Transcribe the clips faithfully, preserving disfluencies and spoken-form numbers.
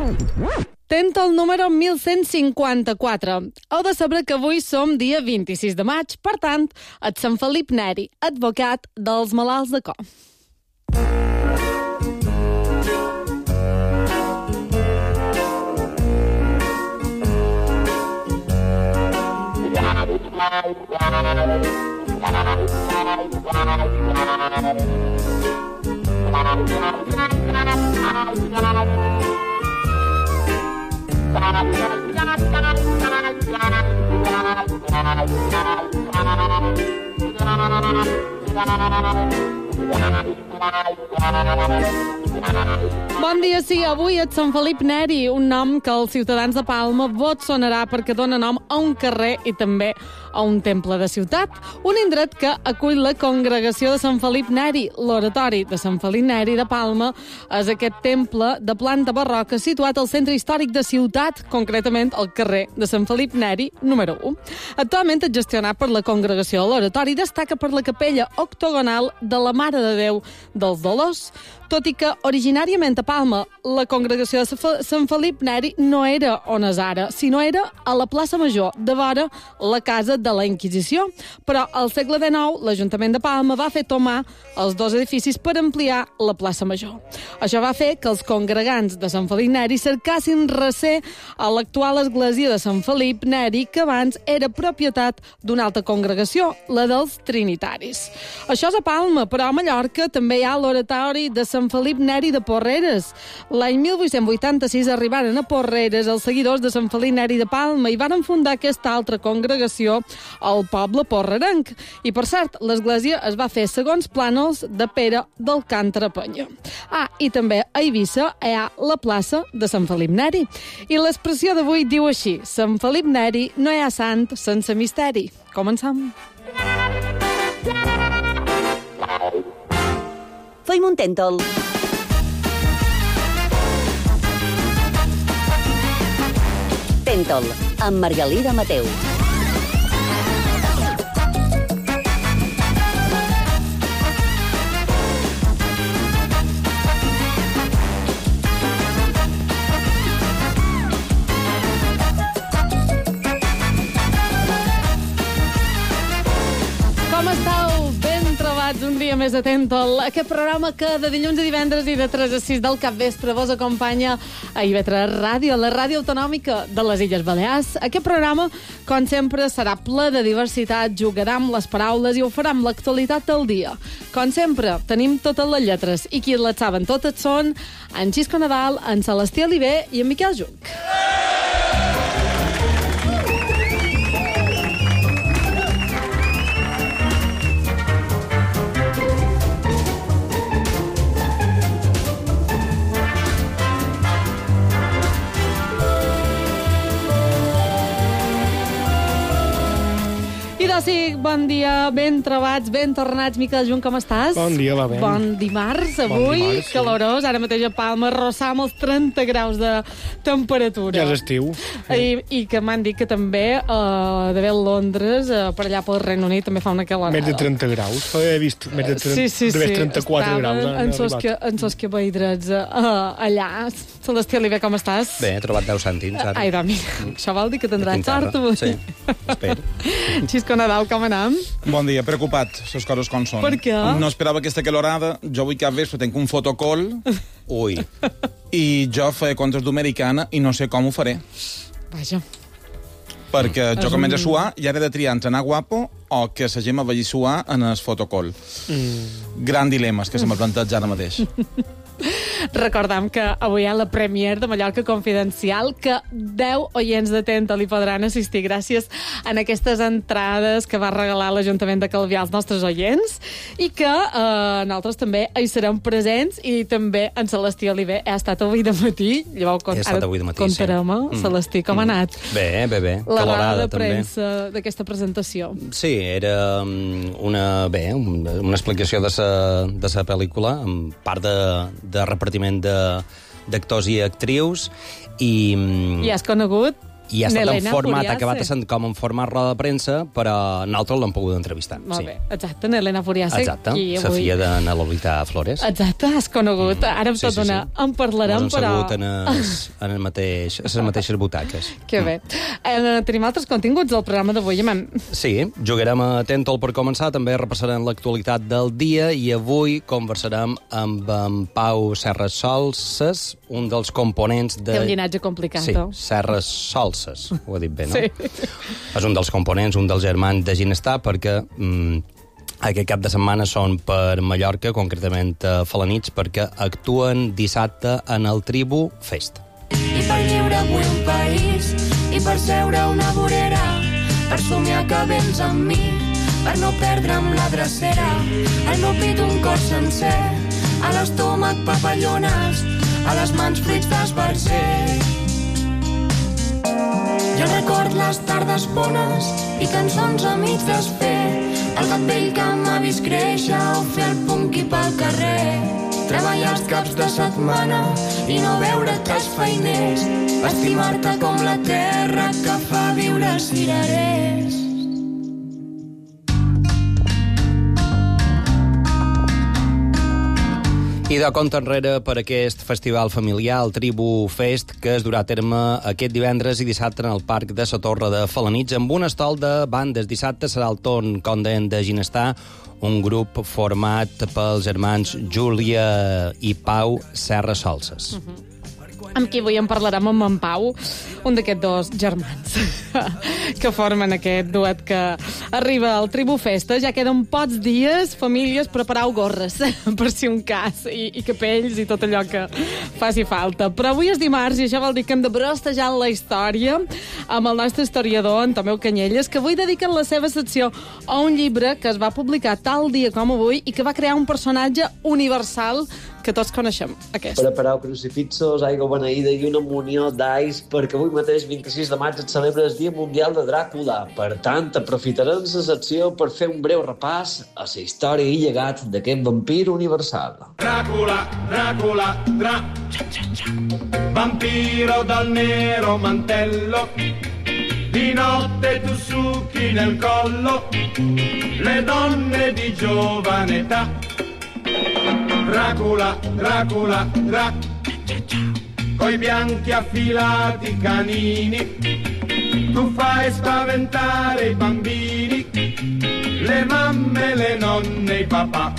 Tenta el número mil cent cinquanta-quatre. Heu de saber que avui som dia vint-i-sis de maig, per tant, et Sant Felip Neri, advocat dels malalts de cor. Bon dia, sí, avui et Sant Felip Neri, un nom que els ciutadans de Palma vot sonarà perquè dona nom a un carrer i també a un temple de ciutat, un indret que acull la congregació de Sant Felip Neri. L'oratori de Sant Felip Neri de Palma és aquest temple de planta barroca situat al centre històric de ciutat, concretament al carrer de Sant Felip Neri, número u. Actualment és gestionat per la congregació. L'oratori destaca per la capella octogonal de la Mare de Déu dels Dolors, tot i que originàriament a Palma la congregació de Sant Felip Neri no era on és ara, sinó era a la plaça Major, de vora la casa de la Inquisició. Però al segle dinou l'Ajuntament de Palma va fer tomar els dos edificis per ampliar la plaça Major. Això va fer que els congregants de Sant Felip Neri cercassin recer a l'actual església de Sant Felip Neri, que abans era propietat d'una altra congregació, la dels Trinitaris. Això és a Palma, però a Mallorca també hi ha l'oratori de Sant Sant Felip Neri de Porreres. L'any mil vuit-cents vuitanta-sis arribaren a Porreres els seguidors de Sant Felip Neri de Palma i varen fundar aquesta altra congregació al poble porrerenc. I, per cert, l'església es va fer segons plànols de Pere d'Alcàntara Penya. Ah, i també a Eivissa hi ha la plaça de Sant Felip Neri. I l'expressió d'avui diu així: Sant Felip Neri no hi ha sant sense misteri. Comencem. Fem un tèntol. Tèntol, amb Margalida Mateu. Com estàu? Ben trobats un dia més a Tèntol, aquest programa que de dilluns a divendres i de tres a sis del capvespre vos acompanya a I V tres Ràdio, la ràdio autonòmica de les Illes Balears. Aquest programa, com sempre, serà ple de diversitat, jugarà amb les paraules i ho farà amb l'actualitat del dia. Com sempre, tenim totes les lletres i qui les saben totes són en Xisco Nadal, en Celestí Oliver i en Miquel Juc. Sí, bon dia, ben trobats, ben tornats. Miquel Junt, com estàs? Bon dia, va bé. Bon dimarts, avui, bon dimarts, sí. Calorós, ara mateix a Palma, rossam els trenta graus de temperatura. Ja és estiu. I, i que m'han dit que també, uh, de bé a Londres, uh, per allà pel Regne Unit, també fa una calorada. Més de trenta graus. He vist més de trenta, sí, sí, sí. trenta-quatre graus. En sos que, en sos que veïdrets uh, allà. Celestí Oliver, com estàs? Bé, he trobat deu cèntims, ara. Ai, doncs, mira, això vol dir que tindràs sort avui. Sí, espero. Xisco Nadal, com anem? Bon dia, preocupat, les coses com són. Per què? No esperava aquesta calorada, jo avui cap vespre tenc un fotocol. Ui. I jo faré contes d'americana i no sé com ho faré. Vaja. Perquè mm. jo començo a suar i ara he de triar entre anar guapo o que la gent me vegi suar en el fotocol. Mm. Gran dilemes que se me planteja ara mateix. Recordam que avui hi ha la premier de Mallorca Confidencial, que deu oients de Tèntol hi podran assistir gràcies a aquestes entrades que va regalar l'Ajuntament de Calvià als nostres oients, i que eh, nosaltres també hi serem presents, i també en Celestí Oliver ha estat avui de matí. Llavors, He estat avui de matí, contarem, sí. Celestí, com ha anat? Bé, bé, bé. La roda de també. premsa d'aquesta presentació. Sí, era una, bé, una, una explicació de sa, de sa pel·lícula, amb part de, de repartiment d'actors i actrius. I, I has conegut i ha estat en Nelena format, Furiase. ha acabat sent com en format roda de premsa, però nosaltres l'hem pogut entrevistar. Molt sí. bé, exacte, Nelena Furiase. Exacte, qui la avui... filla de na Lolita Flores. Exacte, has conegut. Ara amb Sí, tot sí, una sí. en parlarem, Ens hem però... segut en, es, en el mateix, en les mateixes butaques. Que bé. Eh, tenim altres continguts del programa d'avui, Amant. Sí, jugarem a Tentol per començar, també repassarem l'actualitat del dia i avui conversarem amb en Pau Serres Solses, un dels components de... Té un llinatge complicat, Sí, oh? Serres Solses, ho he dit bé, no? Sí. És un dels components, un dels germans de Ginestar, perquè mm, aquest cap de setmana són per Mallorca, concretament a Felanitx, perquè actuen dissabte en el Tribu Fest. I per lliure avui un país, i per seure una vorera, per somiar que vens amb mi, per no perdre'm la drecera, al meu pit un cos sencer, a l'estómac papallones, a les mans fruits d'esbarzer. Jo record les tardes bones i cançons a mig desfer, el gat vell que m'ha vist créixer o fer el punqui pel carrer, treballar els caps de setmana i no veure tres feiners, estimar-te com la terra que fa viure cirerers. I de compte enrere per aquest festival familiar, el Tribu Fest, que es durà a terme aquest divendres i dissabte en el Parc de la Torre de Felanitx, amb un estol de bandes. Dissabte serà el torn Condent de Ginestar, un grup format pels germans Júlia i Pau Serres Solses. Uh-huh. Amb qui avui en parlarem amb en Pau, un d'aquests dos germans que formen aquest duet que arriba al Tribu Festa. Ja queden pocs dies, famílies, preparau gorres per si un cas, i, i capells i tot allò que faci falta. Però avui és dimarts i això vol dir que hem de brostejar la història amb el nostre historiador, en Tomeu Canyelles, que avui dediquen la seva secció a un llibre que es va publicar tal dia com avui i que va crear un personatge universal que tots coneixem, aquest. Prepareu crucifixos, aigua beneïda i una munió d'ais, perquè avui mateix, vint-i-sis de maig, es celebra el Dia Mundial de Dràcula. Per tant, aprofitarem la secció per fer un breu repàs a la història i llegat d'aquest vampir universal. Dràcula, Dràcula, Drà... Vampiro dal nero mantello, di notte tu succhi nel collo le donne di giovane età. Dracula, Dracula, Dra... Coi bianchi affilati canini, tu fai spaventare i bambini, le mamme, le nonne, i papà.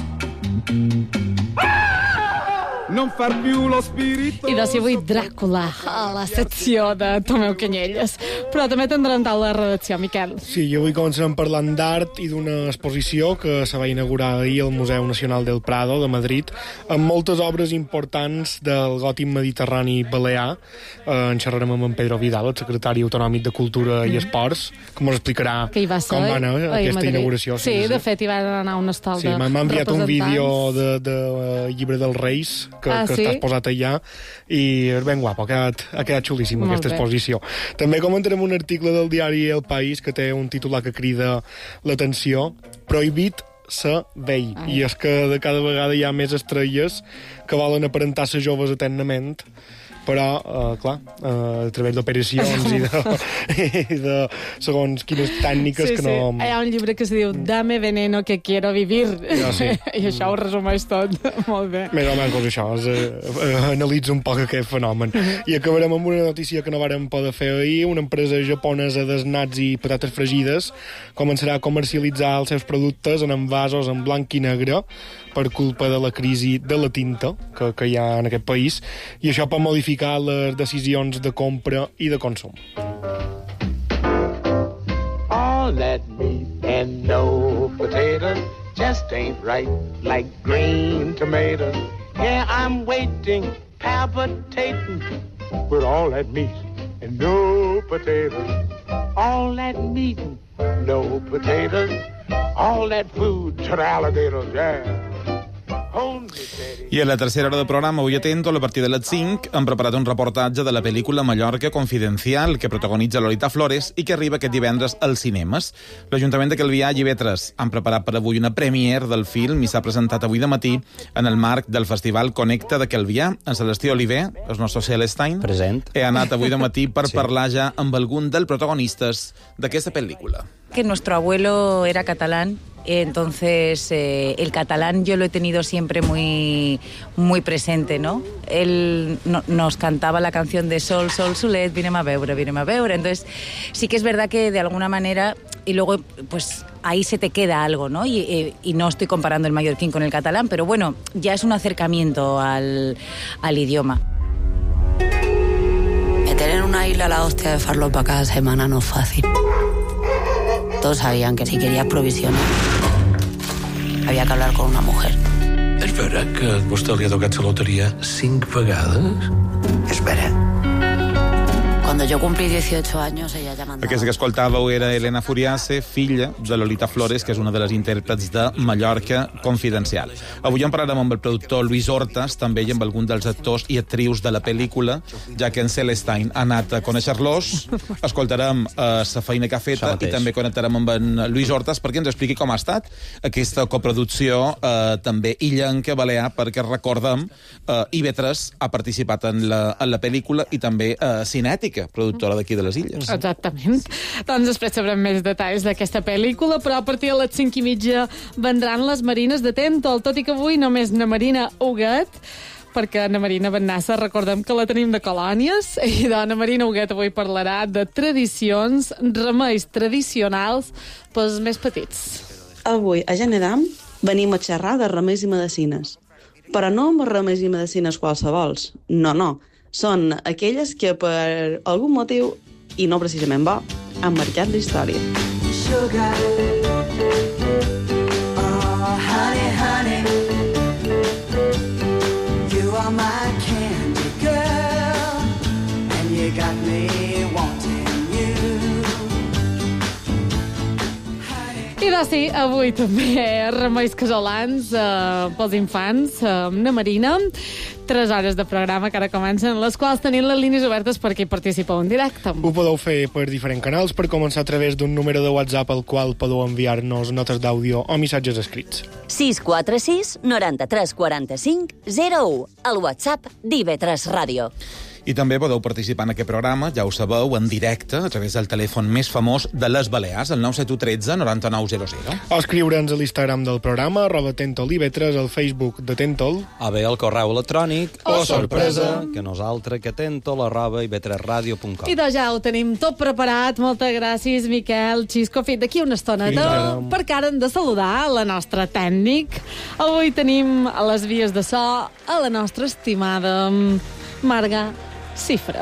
Non far più lo spirito... I de ser avui Dràcula a la secció de Tomeu Canyelles. Però també tindrem tal la redacció, Miquel. Sí, i avui començarem parlant d'art i d'una exposició que se va inaugurar ahir al Museu Nacional del Prado de Madrid, amb moltes obres importants del gòtic mediterrani balear. Eh, en xerrarem amb en Pedro Vidal, el secretari autonòmic de Cultura i Esports, que ens explicarà que hi va ser, com va anar eh, aquesta Madrid. inauguració. Sí, sí, de fet hi va anar un estol sí, de m'ha enviat un representants. vídeo de, de uh, Llibre dels Reis que, ah, que sí? estàs posat allà i és ben guapo, ha quedat, ha quedat xulíssima Molt aquesta bé. exposició. També comentarem un article del diari El País que té un titular que crida l'atenció: Prohibit ser vell. Ai. I és que de cada vegada hi ha més estrelles que volen aparentar ser joves eternament, però, uh, clar, uh, a través d'operacions i, de, i de segons quines tècniques sí, que no... Sí, hi ha un llibre que es diu Dame veneno que quiero vivir. Ja, sí. I això ho resumeix tot molt bé. Més o menys doncs això, es, eh, analitza un poc aquest fenomen. I acabarem amb una notícia que no vàrem poder fer ahir. Una empresa japonesa d'esnats i patates fregides començarà a comercialitzar els seus productes en envasos en blanc i negre per culpa de la crisi de la tinta que, que hi ha en aquest país, i això pot modificar les decisions de compra i de consum. All that meat and no potatoes just ain't right, like green tomatoes. Yeah, I'm waiting, palpitating, with all that meat and no potatoes. All that meat and no potatoes. All that food to the alligators, yeah. I a la tercera hora del programa, avui atento, a partir de les cinc, hem preparat un reportatge de la pel·lícula Mallorca Confidencial, que protagonitza Lolita Flores i que arriba aquest divendres als cinemes. L'Ajuntament de Calvià i Ivetres han preparat per avui una premiere del film i s'ha presentat avui de matí en el marc del Festival Connecta de Calvià. En Celestí Oliver, el nostre Celestine, present, he anat avui de matí per sí. parlar ja amb algun dels protagonistes d'aquesta pel·lícula. Que nuestro abuelo era catalán, entonces eh, el catalán yo lo he tenido siempre muy, muy presente, ¿no? Él no, nos cantaba la canción de Sol, Sol, Solet, vine a veure, vine a veure. Entonces sí que es verdad que de alguna manera, y luego pues ahí se te queda algo, ¿no? Y, y, y no estoy comparando el mallorquín con el catalán, pero bueno, ya es un acercamiento al, al idioma. Meter en una isla la hostia de farlopa cada semana no es fácil. Todos sabían que si querías provisiones había que hablar con una mujer. És vera que a vostè li ha tocat la loteria cinc vegades? És vera. Cuando yo cumplí dieciocho años, ella ya mandaba... Aquesta que escoltàveu era Elena Furiase, filla de Lolita Flores, que és una de les intèrprets de Mallorca Confidencial. Avui en parlarem amb el productor Luis Hortas, també i amb algun dels actors i actrius de la pel·lícula, ja que en Celestine ha anat a conèixer-los. Escoltarem uh, sa feina que ha fet i també connectarem amb en Luis Hortas perquè ens expliqui com ha estat aquesta coproducció uh, també illenca balear, perquè recordem uh, Ivetres ha participat en la, en la pel·lícula i també uh, Cinètica, productora d'aquí de les Illes. Exactament. Doncs després sabrem més detalls d'aquesta pel·lícula, però a partir de les cinc i mitja vendran les Marines de Tentol, tot i que avui només na Marina Huguet, perquè na Marina Bennassa recordem que la tenim de colònies, i de na Marina Huguet avui parlarà de tradicions, remeis tradicionals pels més petits. Avui, a Genedam, venim a xerrar de remeis i medicines. Però no amb remeis i medicines qualsevols. No, no. Són aquelles que per algun motiu, i no precisament bo, han marcat la història. Sugar, oh, honey, honey, you are my candy girl, and you got me wanting you. I doncs sí, avui també remeis casolans eh, pels infants, eh, amb na Marina. Tres hores de programa que ara comencen, les quals tenim les línies obertes perquè hi participeu en directe. Ho podeu fer per diferents canals, per començar a través d'un número de WhatsApp al qual podeu enviar-nos notes d'àudio o missatges escrits. sis quatre sis, noranta-tres, quaranta-cinc, zero u, el WhatsApp d'I V tres Ràdio. I també podeu participar en aquest programa, ja ho sabeu, en directe, a través del telèfon més famós de les Balears, el nou set u tretze, noranta-nou zero zero. O escriure'ns a l'Instagram del programa, arroba Tentol I V tres, al Facebook de Tentol. A bé, el correu electrònic. O, oh, sorpresa, que nosaltres, que Tentol, arroba i v tres radio punt com. I doncs ja ho tenim tot preparat. Moltes gràcies, Miquel Xisco. Fet d'aquí una estoneta, perquè ara hem de saludar la nostra tècnic. Avui tenim a les vies de so a la nostra estimada Marga Cifra.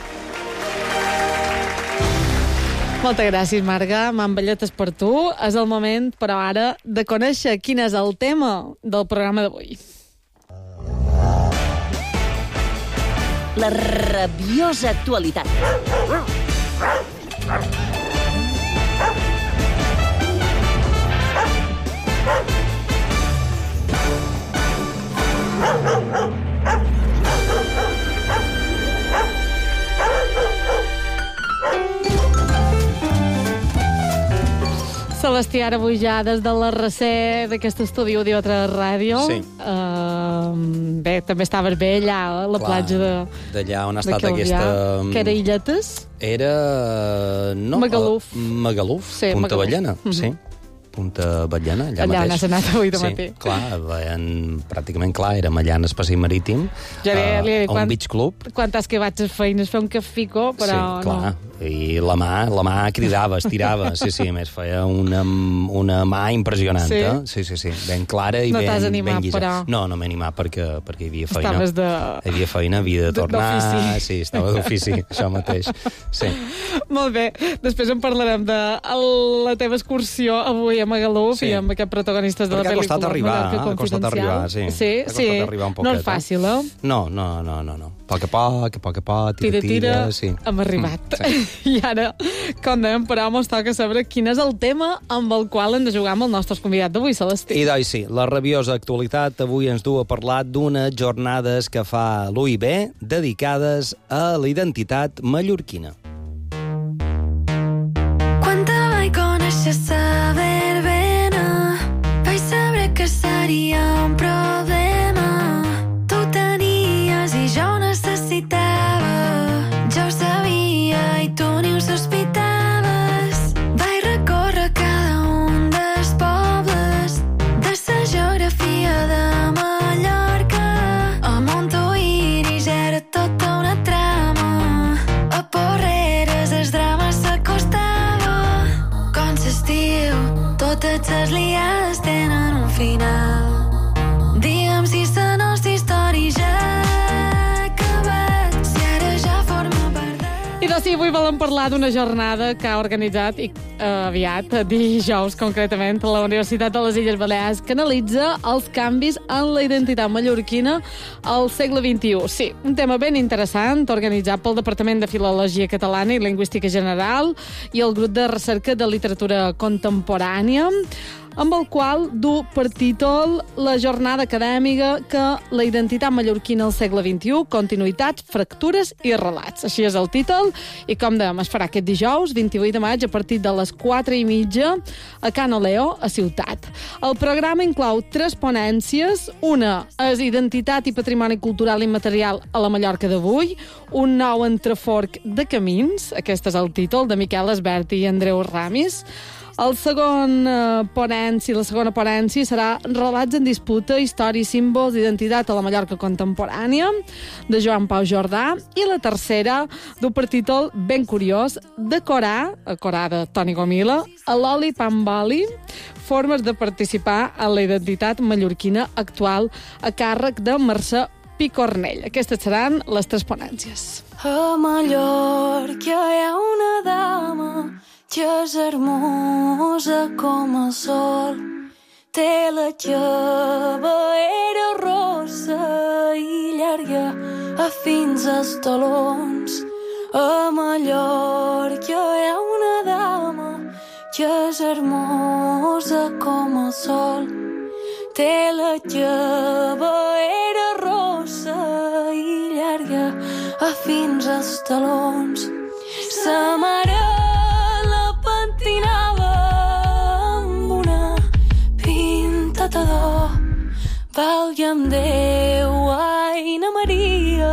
Moltes gràcies, Marga. M'envelletes per tu. És el moment, però ara, de conèixer quin és el tema del programa d'avui. La rabiosa actualitat. Celestí, ara avui ja des de l'R C d'aquest estudi I V tres Ràdio. Sí. Uh, bé, també estaves bé allà, a la Clar, platja de... d'allà on ha estat aquesta... Que era Illetes? Era... No, Magaluf. Uh, Magaluf, sí, Punta Magaluf. Ballena, mm -hmm. sí. Punta Batllana, allà, allà mateix. Allà n'has anat avui de sí, matí. clar, veien, pràcticament clar, érem allà en el passeig marítim, ja li, uh, li a quan, un beach club. Quan t'has que vaig a feines fer un cafico, però sí, clar. no. I la mà, la mà cridava, estirava, sí, sí, a més feia una, una mà impressionant, sí? eh? Sí, sí, sí, ben clara i no ben, animat, ben llisa. Però... No, no m'he animat perquè, perquè hi havia feina. Estaves de... Hi havia feina, havia de tornar... Sí, estava d'ofici, això mateix. Sí. Molt bé, després en parlarem de la teva excursió avui a Magaluf sí. i amb aquests protagonistes de perquè la pel·lícula. Perquè ha costat arribar, ha costat arribar, sí. Sí, ha costat sí. arribar un poquet, no és fàcil, eh? No, no, no, no, no. Poc a poc, a poc a poc, Tira, tira, tira, tira, sí. hem arribat. Mm, sí. I ara, com dèiem, però mos toca saber quin és el tema amb el qual hem de jugar amb el nostre convidat d'avui, Celestí. I doncs sí, la rabiosa actualitat avui ens du a parlar d'unes jornades que fa l'U I B dedicades a la identitat mallorquina. Quan te vaig conèixer a verbena, vaig saber que seria un problema. Tu tenies i jo ho necessitava. Jo ho sabia i tu ni ho sospitaves. Vaig recórrer cada un dels pobles de sa geografia de Mallorca. A Montuïri ja era tota una trama. A Porreres el drama s'acostava. Com s'estiu, totes les liades tenen un final. Digue'm si la nostra història ja ha acabat, si ara ja forma part de... I doncs sí, avui volem parlar d'una jornada que ha organitzat i eh, aviat, dijous concretament, la Universitat de les Illes Balears, que analitza els canvis en la identitat mallorquina al segle vint-i-u. Sí, un tema ben interessant, organitzat pel Departament de Filologia Catalana i Lingüística General i el grup de recerca de literatura contemporània, amb el qual du per títol la jornada acadèmica que la identitat mallorquina al segle vint-i-u, continuïtats, fractures i relats. Així és el títol, i com dèiem, es farà aquest dijous, vint-i-vuit de maig, a partir de les quatre i mitja, a Can Oleo, a Ciutat. El programa inclou tres ponències, una és Identitat i Patrimoni Cultural Immaterial a la Mallorca d'avui, un nou entreforc de camins, aquest és el títol, de Miquel Esberti i Andreu Ramis. El segon eh, ponència, la segona ponència serà Relats en disputa, història i símbols d'identitat a la Mallorca contemporània, de Joan Pau Jordà, i la tercera du per títol ben curiós, Decorar, a Corà de Toni Gomila, a l'oli pamboli, formes de participar en la identitat mallorquina actual a càrrec de Mercè Picornell. Aquestes seran les tres ponències. A Mallorca hi ha una dama que és hermosa com el sol. Té la cabellera rossa i llarga a fins als talons. A Mallorca hi ha una dama que és hermosa com el sol. Té la cabellera rossa i llarga a fins als talons. Sa mare pentinava amb una pintata d'or. Valga'm Déu, Aina Maria,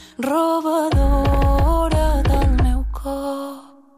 robadora del meu cor.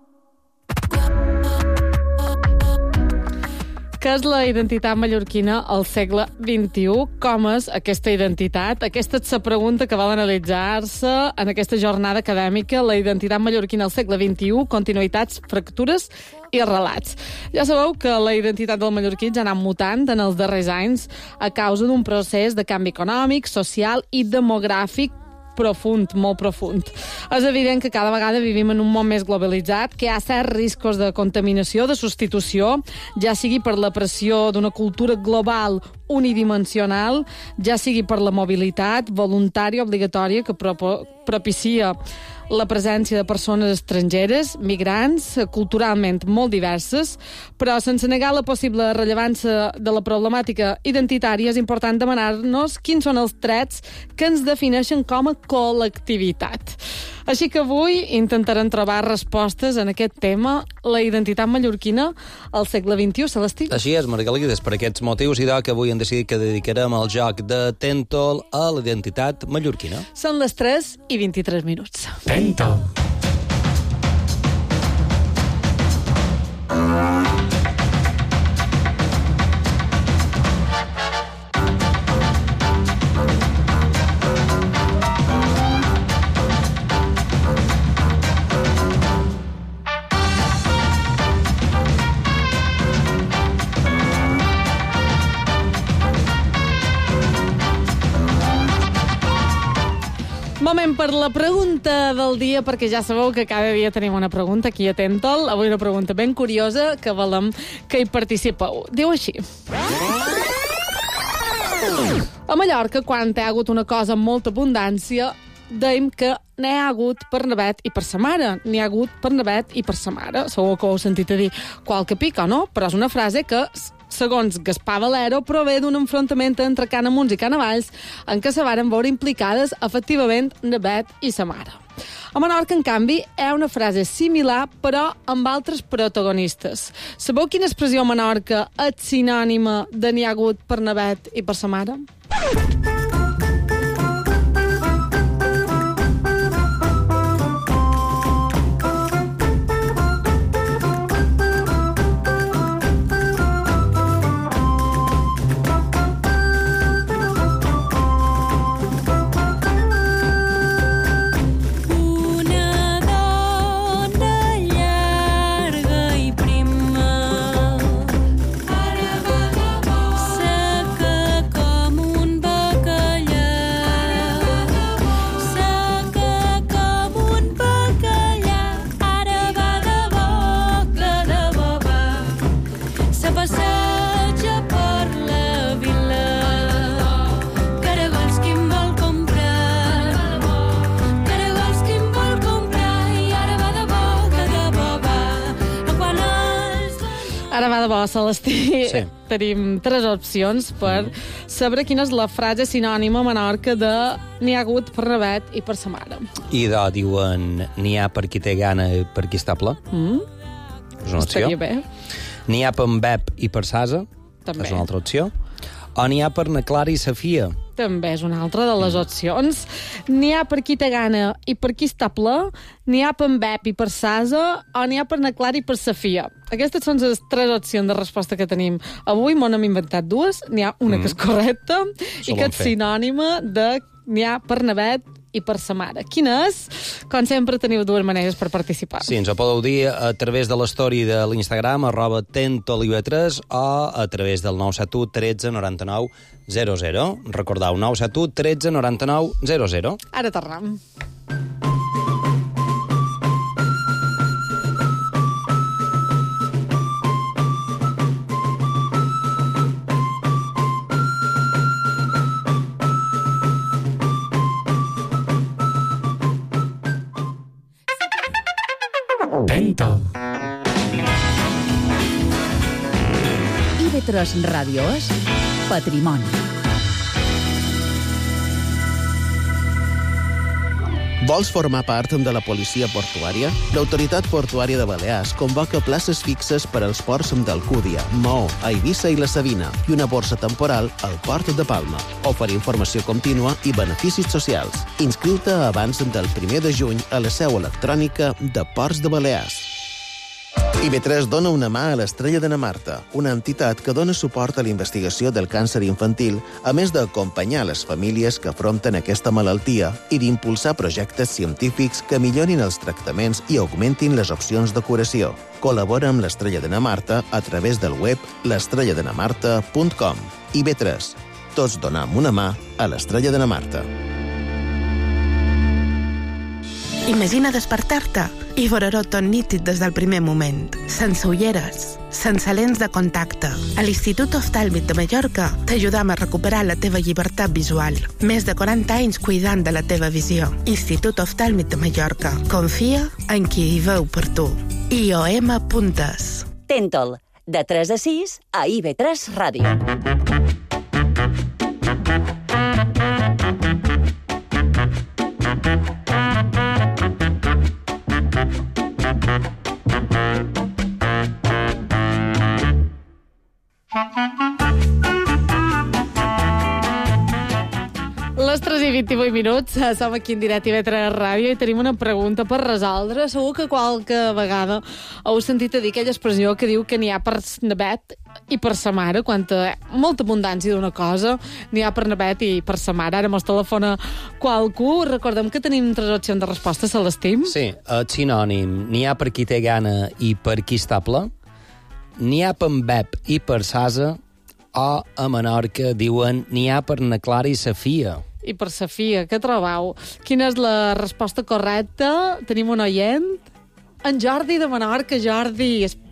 Què és la identitat mallorquina al segle vint-i-u? Com és aquesta identitat? Aquesta és la pregunta que vol analitzar-se en aquesta jornada acadèmica, la identitat mallorquina al segle vint-i-u, continuïtats, fractures i relats. Ja sabeu que la identitat del mallorquí ja ha anat mutant en els darrers anys a causa d'un procés de canvi econòmic, social i demogràfic profund, molt profund. És evident que cada vegada vivim en un món més globalitzat, que hi ha certs riscos de contaminació, de substitució, ja sigui per la pressió d'una cultura global unidimensional, ja sigui per la mobilitat voluntària obligatòria que propicia la presència de persones estrangeres, migrants, culturalment molt diverses, però sense negar la possible rellevància de la problemàtica identitària és important demanar-nos quins són els trets que ens defineixen com a col·lectivitat. Així que avui intentarem trobar respostes en aquest tema, la identitat mallorquina al segle vint-i-u, Celestí. Així és, Margalides, per aquests motius i que avui hem decidit que dedicarem el joc de Tentol a la identitat mallorquina. Són les tres i vint-i-tres minuts. Tentol. Moment per la pregunta del dia, perquè ja sabeu que cada dia tenim una pregunta aquí a Tentol. Avui una pregunta ben curiosa que volem que hi participeu. Diu així. A Mallorca, quan hi ha hagut una cosa amb molta abundància, dèiem que n'hi ha hagut per Navet i per sa mare. N'hi ha hagut per Navet i per sa mare. Segur que ho heu sentit a dir qualque pica, no? Però és una frase que, segons Gaspar Valero, prové d'un enfrontament entre Canamuns i Canavalls en què se varen veure implicades efectivament Navet i sa mare. A Menorca, en canvi, hi ha una frase similar, però amb altres protagonistes. Sabeu quina expressió a Menorca és sinònima de n'hi ha hagut per Navet i per sa mare? Ara va de bo, Celestí. Sí. Tenim tres opcions per mm. saber quina és la frase sinònima a Menorca de n'hi ha hagut per Navet i per sa mare. I de, diuen, n'hi ha per qui té gana i per qui està ple. Mm. És una opció. Estaria bé. N'hi ha per Bep i per Sasa. També. És una altra opció. O n'hi ha per na Clara i Safia. També és una altra de les opcions. N'hi ha per qui té gana i per qui està ple, n'hi ha per Bep i per Sasa, o n'hi ha per na Clara i per Safia. Aquestes són les tres opcions de resposta que tenim. Avui m'ho hem inventat dues, n'hi ha una mm. que és correcta i que és sinònima de n'hi ha per Navet i per sa mare. Quina és? Com sempre, teniu dues maneres per participar. Sí, ens ho podeu dir a través de l'story de l'Instagram, arroba tentolive tres, o a través del nou set u tretze noranta-nou zero zero. Recordeu, nou set u tretze noranta-nou zero zero. Ara tornem. Tentol. I ve tres Ràdio és Patrimoni. Vols formar part de la policia portuària? L'Autoritat Portuària de Balears convoca places fixes per als ports d'Alcúdia, Maó, Eivissa i la Sabina i una borsa temporal al Port de Palma. Oferir informació contínua i beneficis socials. Inscriu-te abans del primer de juny a la seu electrònica de Ports de Balears. I ve tres dona una mà a l'Estrella de na Marta, una entitat que dona suport a la investigació del càncer infantil, a més d'acompanyar les famílies que afronten aquesta malaltia i d'impulsar projectes científics que millorin els tractaments i augmentin les opcions de curació. Col·labora amb l'Estrella de na Marta a través del web l'estrella de na marta punt com. I ve tres. Tots donam una mà a l'Estrella de na Marta. Imagina despertar-te i veure-ho tot nítid des del primer moment, sense ulleres, sense lents de contacte. A l'Institut Oftàlmic de Mallorca t'ajudam a recuperar la teva llibertat visual. Més de quaranta anys cuidant de la teva visió. Institut Oftàlmic de Mallorca. Confia en qui hi veu per tu. I O M puntes. Tentol, de tres a sis a I ve tres Ràdio. Les tres i vint-i-vuit minuts, som aquí en directe a I ve tres Ràdio i tenim una pregunta per resoldre. Segur que qualque vegada heu sentit a dir aquella expressió que diu que n'hi ha per Navet i per sa mare, quan hi ha molta abundància d'una cosa, n'hi ha per Navet i per sa mare. Ara mos telefona qualcú. Recordem que tenim tres opcions de resposta, Celestim. Sí, el sinònim, n'hi ha per qui té gana i per qui està ple, n'hi ha per Bep i per Sasa, o a Menorca diuen n'hi ha per na Clara i Safia. I per Safia, què trobeu? Quina és la resposta correcta? Tenim un oient? En Jordi de Menorca. Jordi,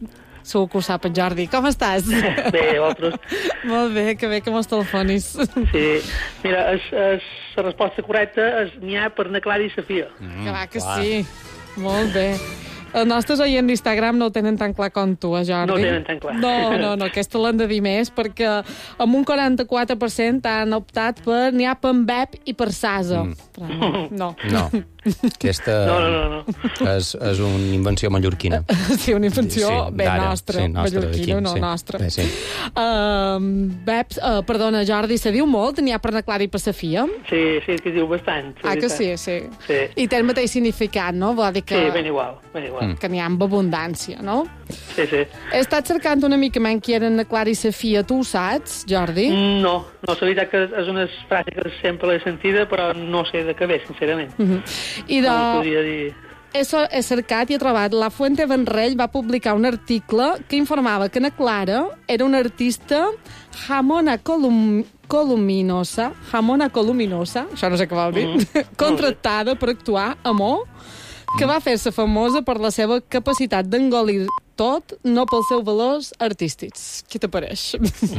Segur que ho sap en Jordi. Com estàs? Bé, vosaltres. Molt bé, que bé que mos telefonis. Sí. Mira, es, es, la resposta correcta és n'hi ha per na Clara i Sofia. Mm, que va, que clar. Sí. Molt bé. Els nostres oients d'Instagram no ho tenen tan clar com tu, eh, Jordi? No ho tenen tan clar. No, no, no, aquesta l'han de dir més, perquè amb un quaranta-quatre per cent han optat per n'hi ha per Bep i per Sasa. Mm. Però no. No. Aquesta no, no, no, no. És, és una invenció mallorquina. Sí, una invenció sí, ben nostra, sí, nostra mallorquina, no sí. nostra. Bé, sí. Uh, Bep, uh, perdona, Jordi, se diu molt? N'hi ha per na Clara i per Sofia? Sí, sí, que diu bastant. Ah, que sí, sí, sí. I té el mateix significat, no? Vol dir que... Sí, ben igual, ben igual. Que n'hi ha amb abundància, no? Sí, sí. He estat cercant una mica menys qui eren na Clara i Sofia. Tu ho saps, Jordi? No, no, la veritat que és una frase que sempre l'he sentida, però no sé de què ve, sincerament. Uh -huh. I de... No podria dir... He, so, he cercat i he trobat. La Fuente Benrell va publicar un article que informava que na Clara era una artista jamona colum, columinosa, jamona columinosa, això no sé què vol dir, mm. contractada per actuar a Mo, que va fer-se famosa per la seva capacitat d'engolir tot, no pels seus valors artístics. Què t'apareix?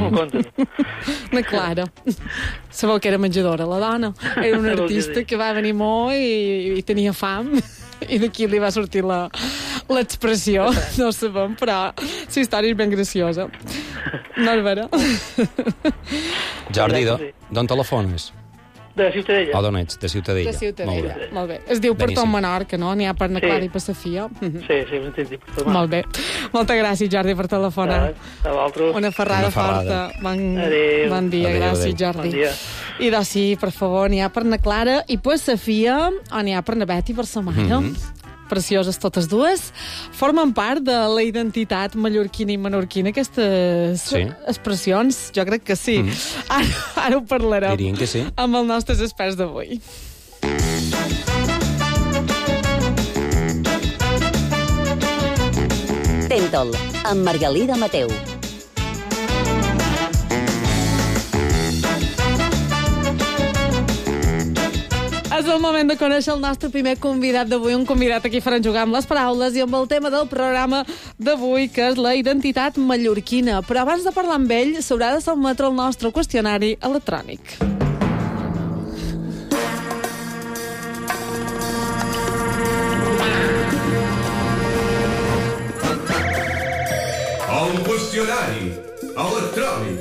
Na Clara. Sabeu que era menjadora, la dona. Era una artista que va venir molt i, i tenia fam, i d'aquí li va sortir la l'expressió, no ho sabem, però la història és ben graciosa. No és vera? Jordi, d'on telefones? De Ciutadella. O d'on ets? De Ciutadella. De Ciutadella, molt bé. Molt bé. Es diu Portó Menorca, no? N'hi ha per na Clara sí. I per Sofia. Sí, sí, ho entenc. Molt bé. Moltes gràcies, Jordi, per telefonar. A vosaltres. Una ferrada, Una ferrada. forta. Bon, adéu. bon dia, adéu, gràcies, adéu. Jordi. Bon dia. I doncs sí, per favor, n'hi ha per na Clara i per Sofia, o n'hi ha per na Bet i per sa mare. Mm -hmm. Precioses totes dues. Formen part de la identitat mallorquina i menorquina, aquestes sí. expressions? Jo crec que sí. Mm. Ara, ara ho parlarem. Dirien que sí. Amb els nostres experts d'avui. Tentol, amb Margalida Mateu. És el moment de conèixer el nostre primer convidat d'avui, un convidat a qui farem jugar amb les paraules i amb el tema del programa d'avui, que és la identitat mallorquina. Però abans de parlar amb ell, s'haurà de sotmetre el nostre qüestionari electrònic. El qüestionari electrònic.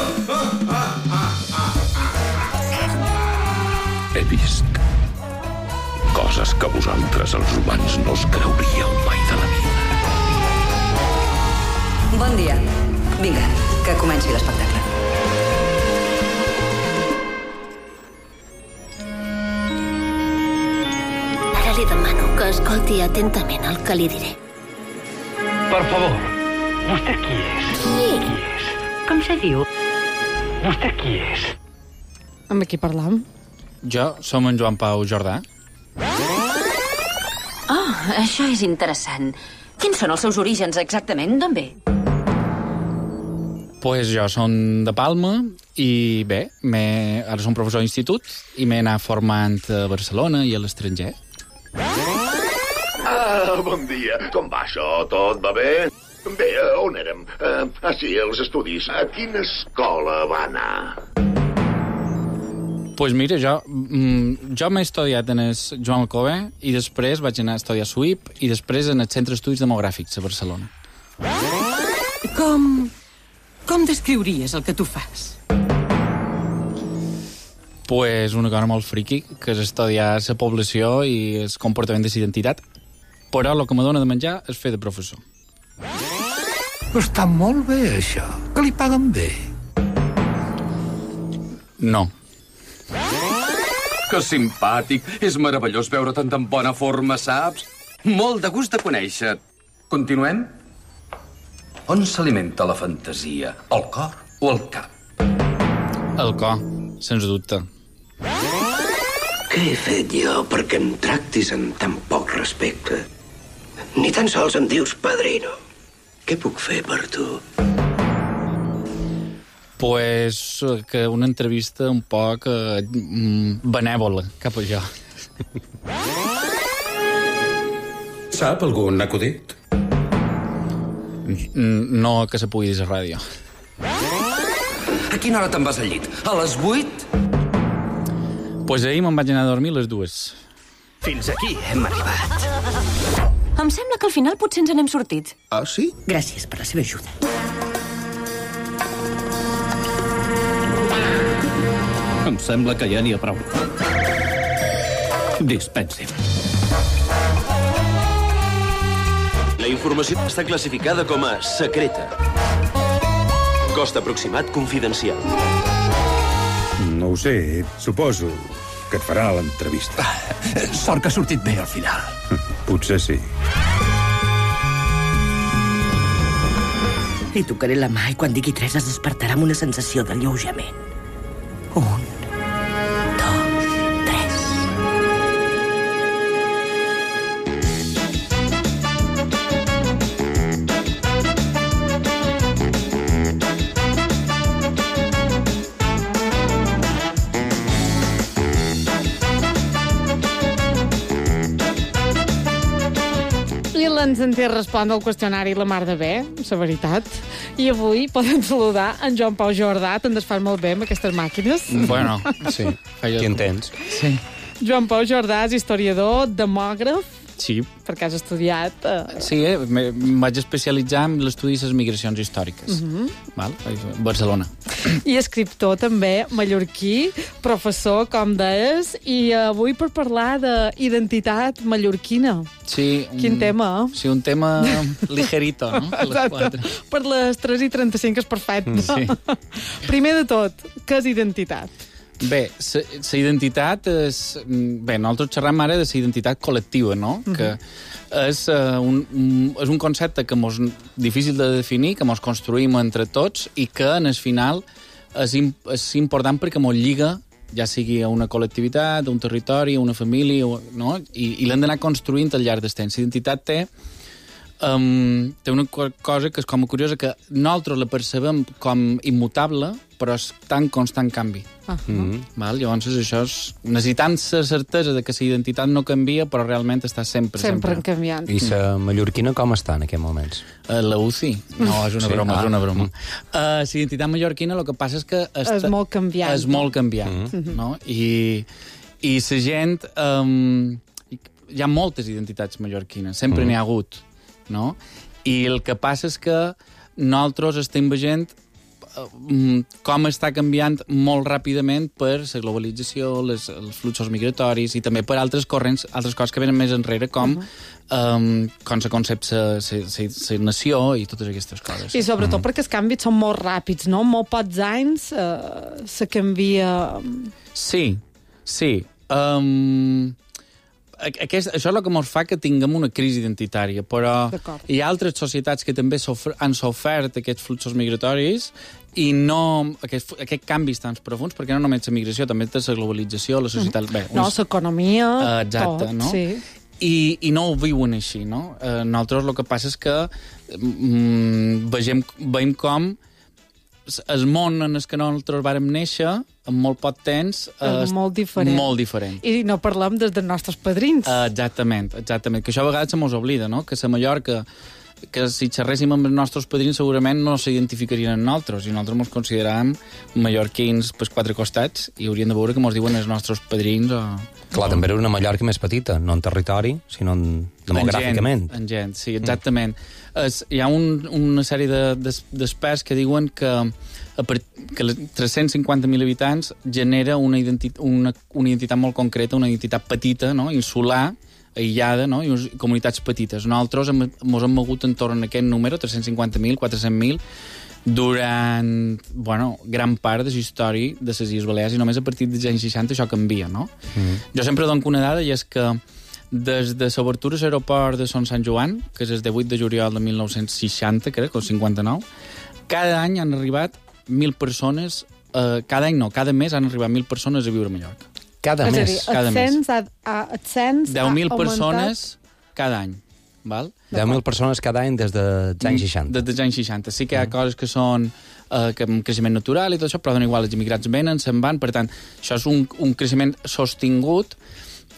He vist coses que vosaltres, els humans, no us creuríeu mai de la vida. Bon dia. Vinga, que comenci l'espectacle. Ara li demano que escolti atentament el que li diré. Per favor, vostè qui és? Qui és? Com se diu? Vostè qui és? Amb qui parlam? Jo som en Joan Pau Jordà. Oh, això és interessant. Quins són els seus orígens exactament? D'on ve? Pues jo som de Palma i bé, ara som professor d'institut i m'he anat formant a Barcelona i a l'estranger. Ah, bon dia. Com va això? Tot va bé? Bé, on érem? Uh, ah, sí, els estudis. A quina escola va anar? Pues mira, jo, jo m'he estudiat en el Joan Alcover i després vaig anar a estudiar a S U I P i després en el Centre d'Estudis Demogràfics a Barcelona. Com... com descriuries el que tu fas? Pues una cosa molt friqui, que és estudiar la població i el comportament de la identitat, però el que m'adona de menjar és fer de professor. Està molt bé, això. Que li paguen bé. No. Que simpàtic. És meravellós veure't en tan bona forma, saps? Molt de gust de conèixer. Continuem? On s'alimenta la fantasia? El cor o el cap? El cor, sens dubte. Què he fet jo perquè em tractis amb tan poc respecte? Ni tan sols em dius padrino. Què puc fer per tu? Pues que una entrevista un poc eh, benèvola cap a jo. Sap algun acudit? No que se pugui dir a ràdio. A quina hora te'n vas al llit? A les vuit? Pues ahir me'n vaig anar a dormir a les dues. Fins aquí hem arribat. Em sembla que al final potser ens n'hem sortit. Ah, sí? Gràcies per la seva ajuda. Em sembla que ja n'hi ha prou. Dispensi'm. La informació està classificada com a secreta. Cost aproximat confidencial. No ho sé, suposo que et farà l'entrevista. Sort que ha sortit bé al final. Potser sí. Li tocaré la mà i quan digui tres es despertarà amb una sensació d'alleujament. Un, dos, tres. I l'han sentit respondre al qüestionari la mar de bé, la veritat. I avui poden saludar en Joan Pau Jordà, te'n desfas molt bé amb aquestes màquines. Bueno, sí. Qui entens? Sí. Joan Pau Jordà és historiador, demògraf, Sí. perquè has estudiat... Eh... Sí, eh? em vaig especialitzar en l'estudi de les migracions històriques. Uh -huh. Val? A Barcelona. I escriptor també, mallorquí, professor, com deies, i avui per parlar d'identitat mallorquina. Sí. Quin un, tema? Sí, un tema ligerito, no? Exacte. Per les tres i trenta-cinc és perfecte. Sí. Primer de tot, què és identitat? Bé, la identitat és... Bé, nosaltres xerram ara de la identitat col·lectiva, no? Uh -huh. Que és, uh, un, un, és un concepte que és difícil de definir, que ens construïm entre tots i que, en el final, és, és important perquè ens lliga, ja sigui a una col·lectivitat, a un territori, a una família, no? I, i l'hem d'anar construint al llarg del temps. L'identitat té... Um, té una cosa que és com curiosa, que nosaltres la percebem com immutable, però és tan constant canvi. Uh -huh. mm-hmm. Val? Llavors, això és... Necessitant la certesa de que la identitat no canvia, però realment està sempre, Sempre, sempre. canviant. I la mallorquina com està en aquests moments? Uh, la U C I? No, és una Sí, broma, ah. és una broma. Uh, la identitat mallorquina, el que passa és que... És molt canviant. És molt canviant, Mm-hmm. no? I, i la gent... Um, hi ha moltes identitats mallorquines, sempre Mm. n'hi ha hagut, no? I el que passa és que nosaltres estem veient com està canviant molt ràpidament per la globalització, les, els fluxos migratoris i també per altres corrents, altres coses que venen més enrere, com, uh -huh. um, com se concep la nació i totes aquestes coses. I sobretot uh -huh. perquè els canvis són molt ràpids, no? Molt pocs anys eh, se canvia... Sí, sí. Um, Aquest, això és el que ens fa que tinguem una crisi identitària, però hi ha altres societats que també han sofert aquests fluxos migratoris i no aquest, aquest canvis tan profuns, perquè no només la migració, també té la globalització, la societat... Uh -huh. Bé, no, uns... l'economia, uh, exacte, tot, no? sí. I, I no ho viuen així, no? Uh, nosaltres el que passa és que mm, vegem, veiem com el món en el que nosaltres vàrem néixer, en molt poc temps, és és molt diferent. Molt diferent. I no parlem des dels nostres padrins. Uh, exactament, exactament. Que això a vegades se mos oblida, no? Que a Mallorca, que si xerréssim amb els nostres padrins segurament no s'identificarien en nosaltres, i nosaltres mos consideràvem mallorquins per quatre costats i hauríem de veure que mos diuen els nostres padrins o... Clar, també era una Mallorca més petita, no en territori, sinó en demogràficament. En gent, en gent, sí, exactament. Mm. Es, hi ha un, una sèrie d'experts que diuen que, que les tres-cents cinquanta mil habitants genera una, identitat, una, una identitat molt concreta, una identitat petita, no? Insular, aïllada, no? I unes comunitats petites. Nosaltres ens hem mogut entorn a aquest número, tres-cents cinquanta mil, quatre-cents mil, durant, bueno, gran part de la història de les Illes Balears, i només a partir dels anys seixanta això canvia, no? Mm. Jo sempre dono una dada, i és que des de l'obertura a l'aeroport de Son Sant Joan, que és el divuit de juliol de mil nou-cents seixanta, crec, o cinquanta-nou, cada any han arribat mil persones, eh, cada any no, cada mes han arribat mil persones a viure a Mallorca. Cada és mes? És a dir, cada el cens, ha, ha, el cens deu mil ha persones cada any. Val? deu mil persones cada any des dels anys seixanta. Des dels anys seixanta. Sí que hi ha mm. coses que són eh, que un creixement natural i tot això, però dona igual, els immigrants venen, se'n van, per tant, això és un, un creixement sostingut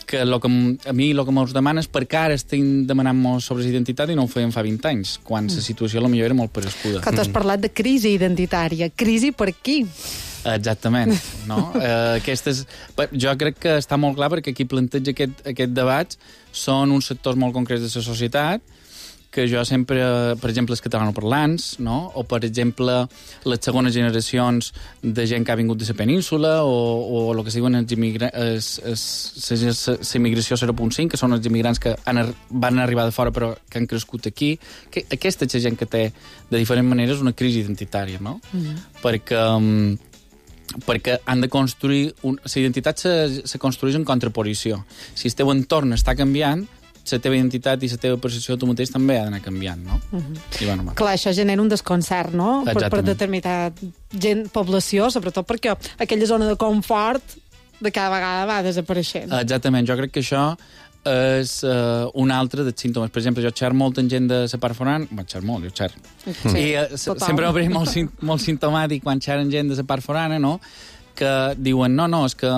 que, lo que a mi el que mos demana és per què ara estem demanant-nos sobre la identitat i no ho feien fa vint anys, quan la situació potser era molt perescuda. Que tu has parlat de crisi identitària. Crisi per qui? Exactament, no? Eh, aquestes, jo crec que està molt clar perquè qui planteja aquest, aquest debat són uns sectors molt concrets de la societat que jo sempre, per exemple, els catalanoparlants, no? O, per exemple, les segones generacions de gent que ha vingut de la península o, o el que diuen els immigrants, la immigració zero punt cinc, que són els immigrants que han, van arribar de fora però que han crescut aquí. Que, aquesta és la gent que té, de diferents maneres, una crisi identitària, no? Mm. Perquè... Um, perquè han de construir... Un... La identitat se, se construeix en contraposició. Si el teu entorn està canviant, la teva identitat i la teva percepció de tu mateix també ha d'anar canviant, no? Uh-huh. I bueno, clar, això genera un desconcert, no? Per, per determinada gent, població, sobretot perquè aquella zona de confort de cada vegada va desapareixent. Exactament, jo crec que això és uh, un altre dels símptomes. Per exemple, jo xer molt en gent de la part forana, bueno, xer molt, jo xer. Sí, I uh, sempre m'ha molt, molt simptomàtic quan xeren gent de la part forana, no?, que diuen, no, no, és que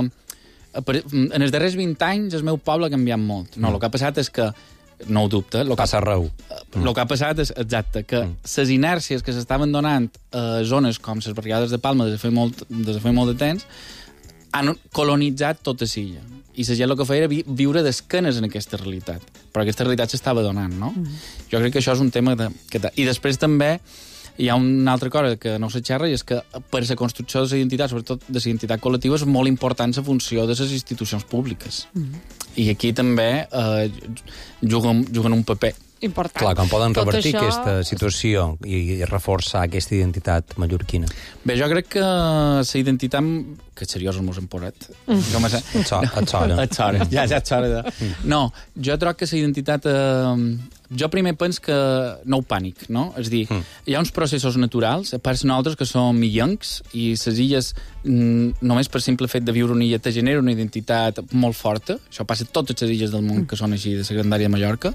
en els darrers vint anys el meu poble ha canviat molt. No, el que ha passat és que, no ho dubte... Lo Passa arreu. El mm. que ha passat és, exacte, que mm. les inèrcies que s'estaven donant a zones com les barriades de Palma des de fer molt, des de, fer molt de temps han colonitzat tota l'illa. I la gent el que feia era vi viure d'esquenes en aquesta realitat. Però aquesta realitat s'estava donant, no? Mm. Jo crec que això és un tema de... Que I després també hi ha una altra cosa que no se xerra i és que per la construcció de la identitat, sobretot de la identitat col·lectiva, és molt important la funció de les institucions públiques. Mm. I aquí també eh, juguen, juguen un paper important. Clar, com poden revertir això... aquesta situació i, i reforçar aquesta identitat mallorquina? Bé, jo crec que la identitat... Que seriós el mos emporat. Mm. Et sora. Et sora, ja, ja et sora. De... No, jo troc que la identitat... Eh... Jo primer penso que no ho pànic, no? És a dir, mm. hi ha uns processos naturals, a part nosaltres que som millencs, i les illes, mm, només per simple fet de viure una illa, te genera una identitat molt forta. Això passa a totes les illes del món que són així, de la grandària de Mallorca.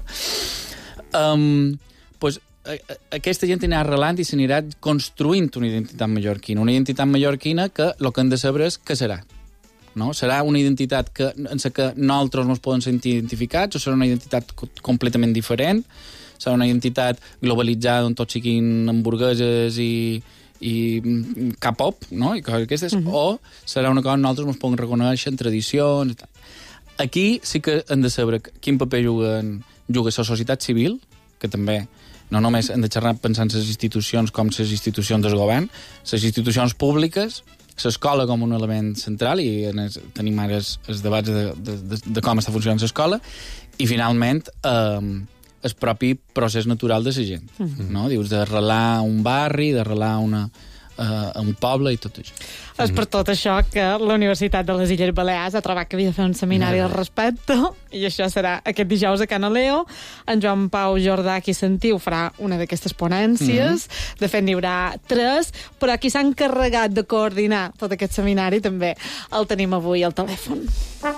Um, pues, a, a, aquesta gent anirà arrelant i s'anirà construint una identitat mallorquina. Una identitat mallorquina que el que hem de saber és què serà. No? Serà una identitat que, en la que nosaltres ens podem sentir identificats o serà una identitat co completament diferent? Serà una identitat globalitzada on tots siguin hamburgueses i, i K-pop, no? I coses aquestes? Uh -huh. O serà una cosa que nosaltres ens podem reconèixer en tradicions i tal. Aquí sí que hem de saber quin paper juguen, juga la societat civil, que també no només hem de xerrar pensant en les institucions com les institucions del govern, les institucions públiques, l'escola com un element central, i en es, tenim ara els, els debats de, de, de, de com està funcionant l'escola, i finalment eh, el propi procés natural de la gent. Mm-hmm. No? Dius, d'arrelar un barri, d'arrelar una, uh, un poble i tot això. És per tot això que la Universitat de les Illes Balears ha trobat que havia de fer un seminari al respecte, i això serà aquest dijous a Canaleo. En Joan Pau Jordà, qui sentiu, farà una d'aquestes ponències. Mm-hmm. De fet, n'hi haurà tres, però qui s'ha encarregat de coordinar tot aquest seminari també el tenim avui al telèfon.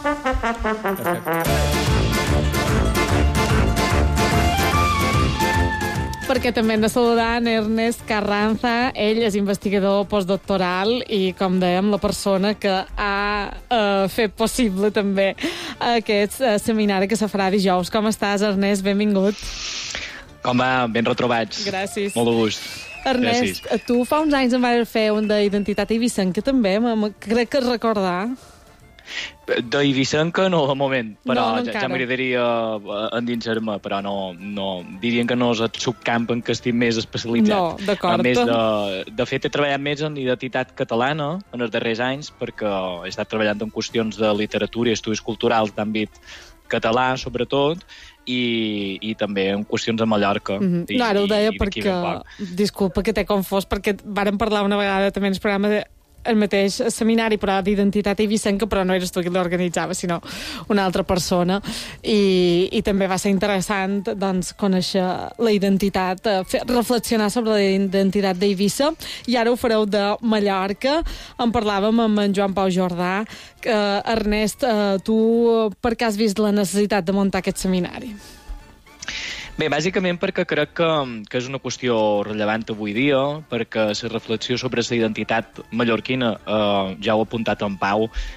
Perquè també hem de saludar en Ernest Carranza. Ell és investigador postdoctoral i, com dèiem, la persona que ha uh, fet possible també aquest uh, seminari que se farà dijous. Com estàs, Ernest? Benvingut. Com va? Ben retrobats. Gràcies. Molt de gust. Ernest, Gràcies. Tu fa uns anys em vas fer un d'identitat eivissenca també, crec que recordar. D'eivissenca no, de moment, però no, no ja, ja m'agradaria endinsar-me, però no, no, dirien que no és el subcamp en què estic més especialitzat. No, d'acord. A més, de, de fet, he treballat més en identitat catalana en els darrers anys, perquè he estat treballant en qüestions de literatura i estudis culturals d'àmbit català, sobretot, i, i també en qüestions de Mallorca. Mm-hmm. I, no, ara ho deia i, perquè... Disculpa que t'he confós, perquè vàrem parlar una vegada també en el programa de el mateix seminari, però d'identitat eivissenca, però no eres tu qui l'organitzava, sinó una altra persona. I, i també va ser interessant, doncs, conèixer la identitat, fer, reflexionar sobre la identitat d'Eivissa, i ara ho fareu de Mallorca. En parlàvem amb en Joan Pau Jordà. Uh, Ernest, uh, tu per què has vist la necessitat de muntar aquest seminari? Bé, bàsicament perquè crec que, que és una qüestió rellevant avui dia, perquè la reflexió sobre la identitat mallorquina, eh, ja ho ha apuntat en Pau,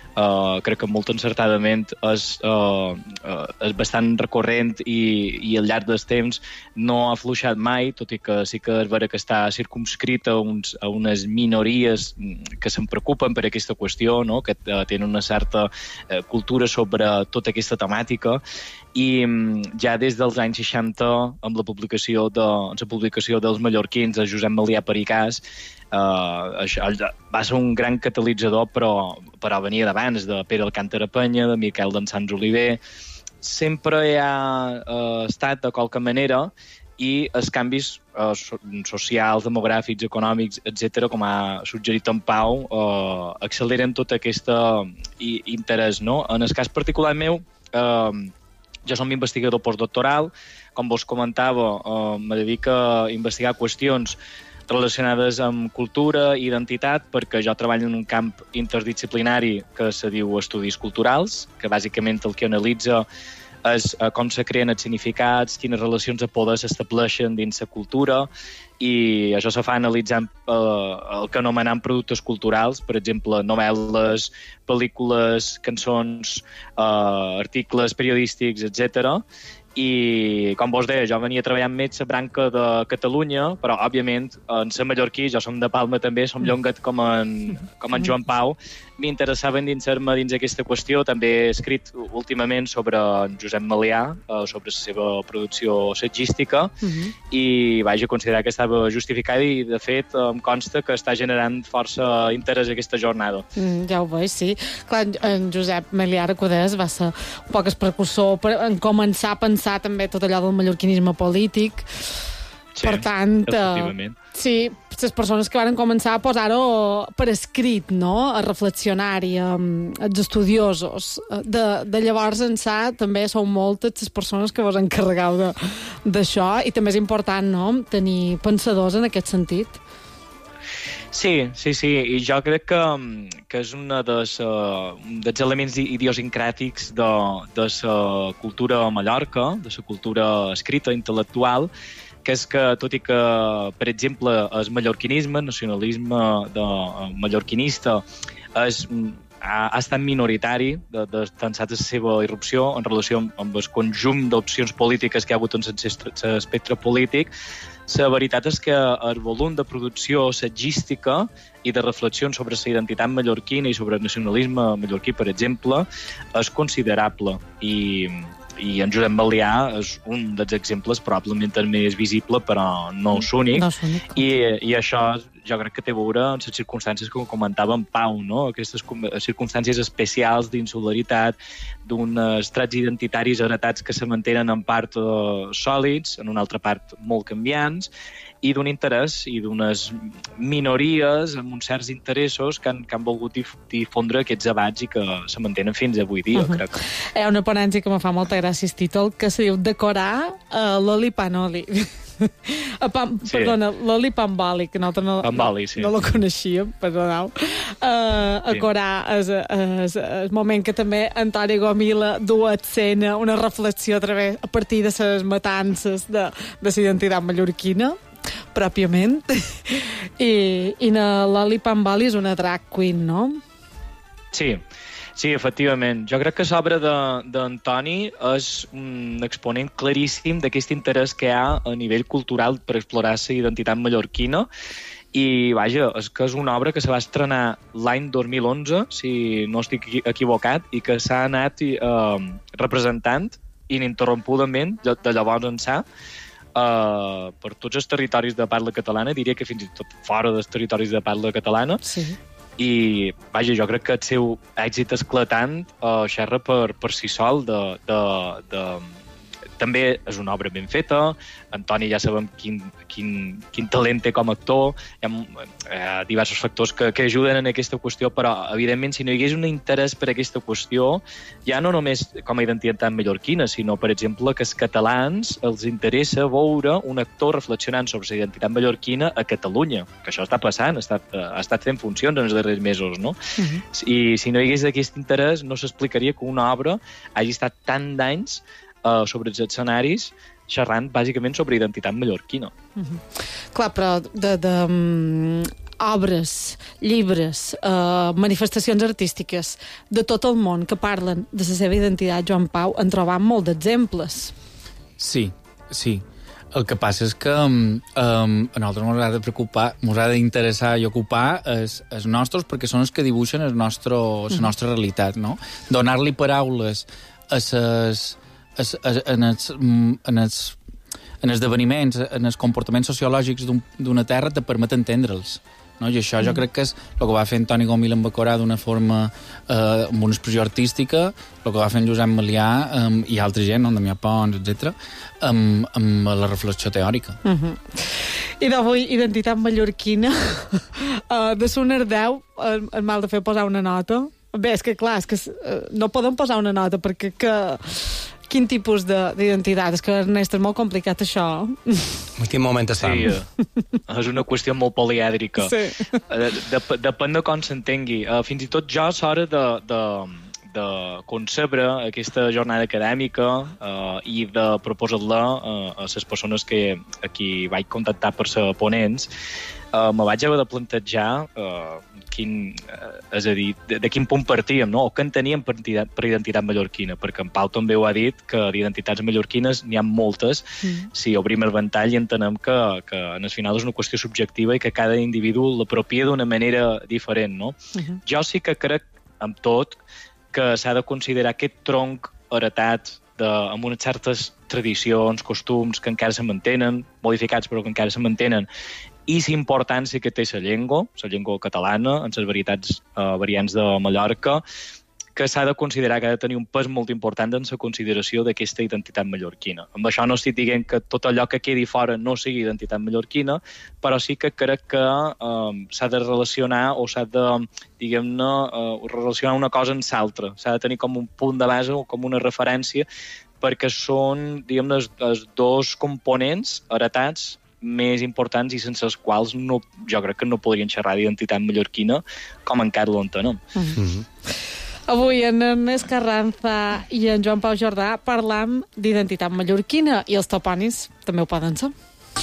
uh, crec que molt encertadament és, uh, uh, és bastant recorrent i, i al llarg dels temps no ha afluixat mai, tot i que sí que és vera que està circumscrit a, uns, a unes minories que se'n preocupen per aquesta qüestió, no? Que uh, tenen una certa uh, cultura sobre tota aquesta temàtica, i um, ja des dels anys seixanta, amb la publicació, de, amb la publicació dels mallorquins de Josep Melià Pericàs, Uh, això va ser un gran catalitzador, però, però venia d'abans, de Pere Alcántara Penya, de Miquel d'Ensans Oliver. Sempre hi ha uh, estat, de qualque manera, i els canvis uh, socials, demogràfics, econòmics, etcètera, com ha suggerit en Pau, uh, acceleren tot aquest interès, no? En el cas particular meu, uh, jo som investigador postdoctoral, com vos comentava, uh, me dedico a investigar qüestions relacionades amb cultura i identitat, perquè jo treballo en un camp interdisciplinari que se diu Estudis Culturals, que bàsicament el que analitza és com se creen els significats, quines relacions de poder s'estableixen dins la cultura, i això se fa analitzant eh, el que anomenem productes culturals, per exemple, novel·les, pel·lícules, cançons, eh, articles periodístics, etcètera. I, com vos deia, jo venia treballant més la branca de Catalunya, però, òbviament, en ser mallorquí, jo som de Palma també, som llongat com en, com en Joan Pau, m'interessava endinsar-me dins aquesta qüestió. També he escrit últimament sobre en Josep Melià, sobre la seva producció assagística, uh-huh. i vaig a considerar que estava justificada i, de fet, em consta que està generant força interès aquesta jornada. Mm, ja ho veig, sí. Clar, en Josep Melià Recodès va ser un poc el precursor per en començar a pensar també tot allò del mallorquinisme polític. Sí, per tant, efectivament. Sí, les persones que van començar a posar-ho per escrit, no? A reflexionar-hi, els estudiosos. De, de llavors ençà també són moltes les persones que vos encarregueu d'això, i també és important, no?, tenir pensadors en aquest sentit. Sí, sí, sí, i jo crec que, que és una dels, uh, dels elements idiosincràtics de, de la cultura a Mallorca, de la cultura escrita, intel·lectual, que és que, tot i que, per exemple, el mallorquinisme, el nacionalisme de, uh, mallorquinista, és, ha, ha estat minoritari de, de tensar la seva irrupció en relació amb, amb el conjunt d'opcions polítiques que hi ha hagut en l'espectre polític. La veritat és que el volum de producció assagística i de reflexions sobre la identitat mallorquina i sobre el nacionalisme mallorquí, per exemple, és considerable. I, i en Josep Melià és un dels exemples, probablement el més visible, però no és únic. No és únic. I, i això jo crec que té a veure amb les circumstàncies que comentava en Pau, no? Aquestes circumstàncies especials d'insolidaritat, d'uns trets identitaris heretats que se mantenen en part eh, sòlids, en una altra part molt canviants, i d'un interès i d'unes minories amb uns certs interessos que han, que han volgut dif difondre aquests debats i que se mantenen fins avui dia, uh-huh. crec. Hi ha una ponència que me fa molta gràcia el títol, que se diu Decorar uh, l'oli panoli. Pam, sí. Perdona, l'oli pamboli, que nosaltres no, pamboli, sí. no lo coneixíem, perdoneu. Uh, a Corà és, és, és el moment que també Antoni Gomila du a escena una reflexió a, través, a partir de les matances de, de la identitat mallorquina, pròpiament. I, i l'Oli Pamboli és una drag queen, no? Sí, sí, efectivament. Jo crec que l'obra d'Antoni és un exponent claríssim d'aquest interès que hi ha a nivell cultural per explorar la identitat mallorquina. I, vaja, és que és una obra que se va estrenar l'any dos mil onze, si no estic equivocat, i que s'ha anat eh, representant ininterrompudament de llavors ençà, Uh, per tots els territoris de parla catalana, diria que fins i tot fora dels territoris de parla catalana. Sí. I, vaja, jo crec que el seu èxit esclatant uh, xerra per, per si sol de, de, de... També és una obra ben feta. Antoni ja sabem quin, quin, quin talent té com a actor. Hi ha eh, diversos factors que, que ajuden en aquesta qüestió, però, evidentment, si no hi hagués un interès per aquesta qüestió, ja no només com a identitat mallorquina, sinó, per exemple, que els catalans els interessa veure un actor reflexionant sobre la identitat mallorquina a Catalunya, que això està passant, ha estat, ha estat fent funcions en els darrers mesos, no? Uh-huh. I si no hi hagués aquest interès, no s'explicaria que una obra hagi estat tant d'anys Uh, sobre els escenaris, xerrant bàsicament sobre identitat mallorquina. Uh-huh. Clar, però de, de, um, obres, llibres, uh, manifestacions artístiques de tot el món que parlen de la seva identitat, Joan Pau, en trobam molt d'exemples. Sí, sí. El que passa és que um, a nosaltres ens ha de preocupar, ens ha d'interessar i ocupar els, els nostres, perquè són els que dibuixen el nostre, la nostra realitat, no? Donar-li paraules a ses, a, a, en, els, en, els, en esdeveniments, en els comportaments sociològics d'una terra te permet entendre'ls. No? I això jo crec que és el que va fer Antoni Gomil en Bacorà d'una forma, eh, amb una expressió artística, el que va fer en Josep Malià eh, i altra gent, no? Damià Pons, etcètera, amb, amb la reflexió teòrica. Uh -huh. I d'avui, identitat mallorquina, uh, de Sonar deu, el, el mal de fer posar una nota. Bé, és que clar, és que uh, no podem posar una nota, perquè que... Quin tipus d'identitat? És que, Ernest, és molt complicat, això. Quin moment estem? Sí, uh, és una qüestió molt polièdrica. Sí. Uh, dep depèn de com s'entengui. Uh, fins i tot jo, a l'hora de, de, de concebre aquesta jornada acadèmica uh, i de proposar-la uh, a les persones que, a qui vaig contactar per ser ponents, uh, me vaig haver de plantejar uh, quin, uh, és a dir, de, de quin punt partíem, no? O què enteníem per, per identitat mallorquina, perquè en Pau també ho ha dit, que d'identitats mallorquines n'hi ha moltes. Mm. Si obrim el ventall i entenem que, que en el final és una qüestió subjectiva i que cada individu l'apropia d'una manera diferent, no? Uh-huh. Jo sí que crec, amb tot, que s'ha de considerar aquest tronc heretat de, amb unes certes tradicions, costums que encara se mantenen, modificats però que encara se mantenen, i la importància que té la llengua, la llengua catalana, en les varietats, eh, variants de Mallorca, que s'ha de considerar que ha de tenir un pes molt important en la consideració d'aquesta identitat mallorquina. Amb això no estic dient que tot allò que quedi fora no sigui identitat mallorquina, però sí que crec que eh, s'ha de relacionar o s'ha de, diguem-ne, eh, relacionar una cosa amb l'altra. S'ha de tenir com un punt de base o com una referència, perquè són, diguem-ne, els, els dos components heretats més importants i sense els quals no, jo crec que no podrien xerrar d'identitat mallorquina com encara ho entenem. Uh -huh. Uh -huh. Avui en Ernest Carranza i en Joan Pau Jordà parlam d'identitat mallorquina i els topònims també ho poden ser.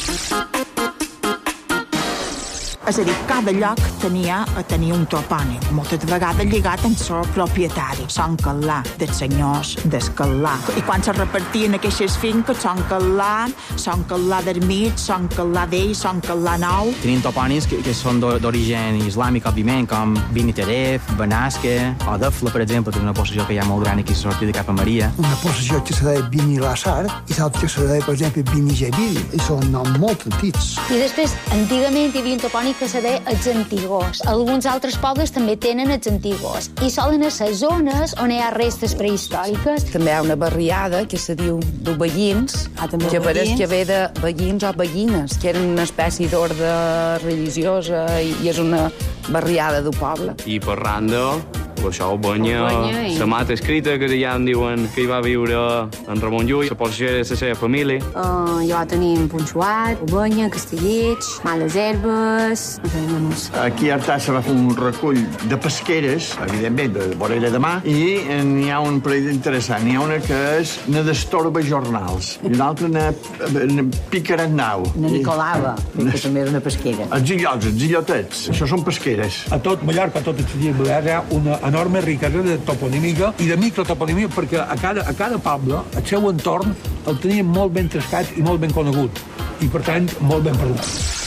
És a dir, cada lloc tenia a tenir un topònim, moltes vegades lligat amb el propietari. Son Calà, dels senyors d'Escalà. I quan se repartien aquestes finques, Son Calà, Son Calà d'Ermit, Son Calà d'Ell, Son Calà Nou. Tenim topònims que, que són d'origen islàmic, òbviament, com Beniteref, Benasque, o Defla, per exemple, que és una possessió que hi ha molt gran aquí a sortir de Cap a Maria. Una possessió que se deia Benilassar i l'altra que se deia, per exemple, Benigevil, i són noms molt antics. I després, antigament hi havia un topònim que se deia els antigors. Alguns altres pobles també tenen els antigors i solen a les zones on hi ha restes prehistòriques. També hi ha una barriada que se diu de veïns, ah, que pareix que ve de veïns o veïnes, que eren una espècie d'ordre religiosa i, i és una barriada del poble. I per randa, això ho banya la mata escrita, que ja en diuen que hi va viure en Ramon Llull, la possessió de la seva família. Uh, ja tenim Punxuat, Ubanya, Castellets, Males Herbes... Aquí a Artà va fer un recull de pesqueres, evidentment, de vorella de mà, i n'hi ha un parell interessant. N'hi ha una que és na d'Estorba Jornals, i l'altra na, na Picarat Nau. Na Nicolava, que també és una pesquera. Els illots, els illotets, això són pesqueres. A tot Mallorca, a tot les Illes Balears, hi ha una enorme riquesa de toponímica i de microtoponímica, perquè a cada, a cada poble, el seu entorn, el tenien molt ben trascat i molt ben conegut, i per tant, molt ben perdut.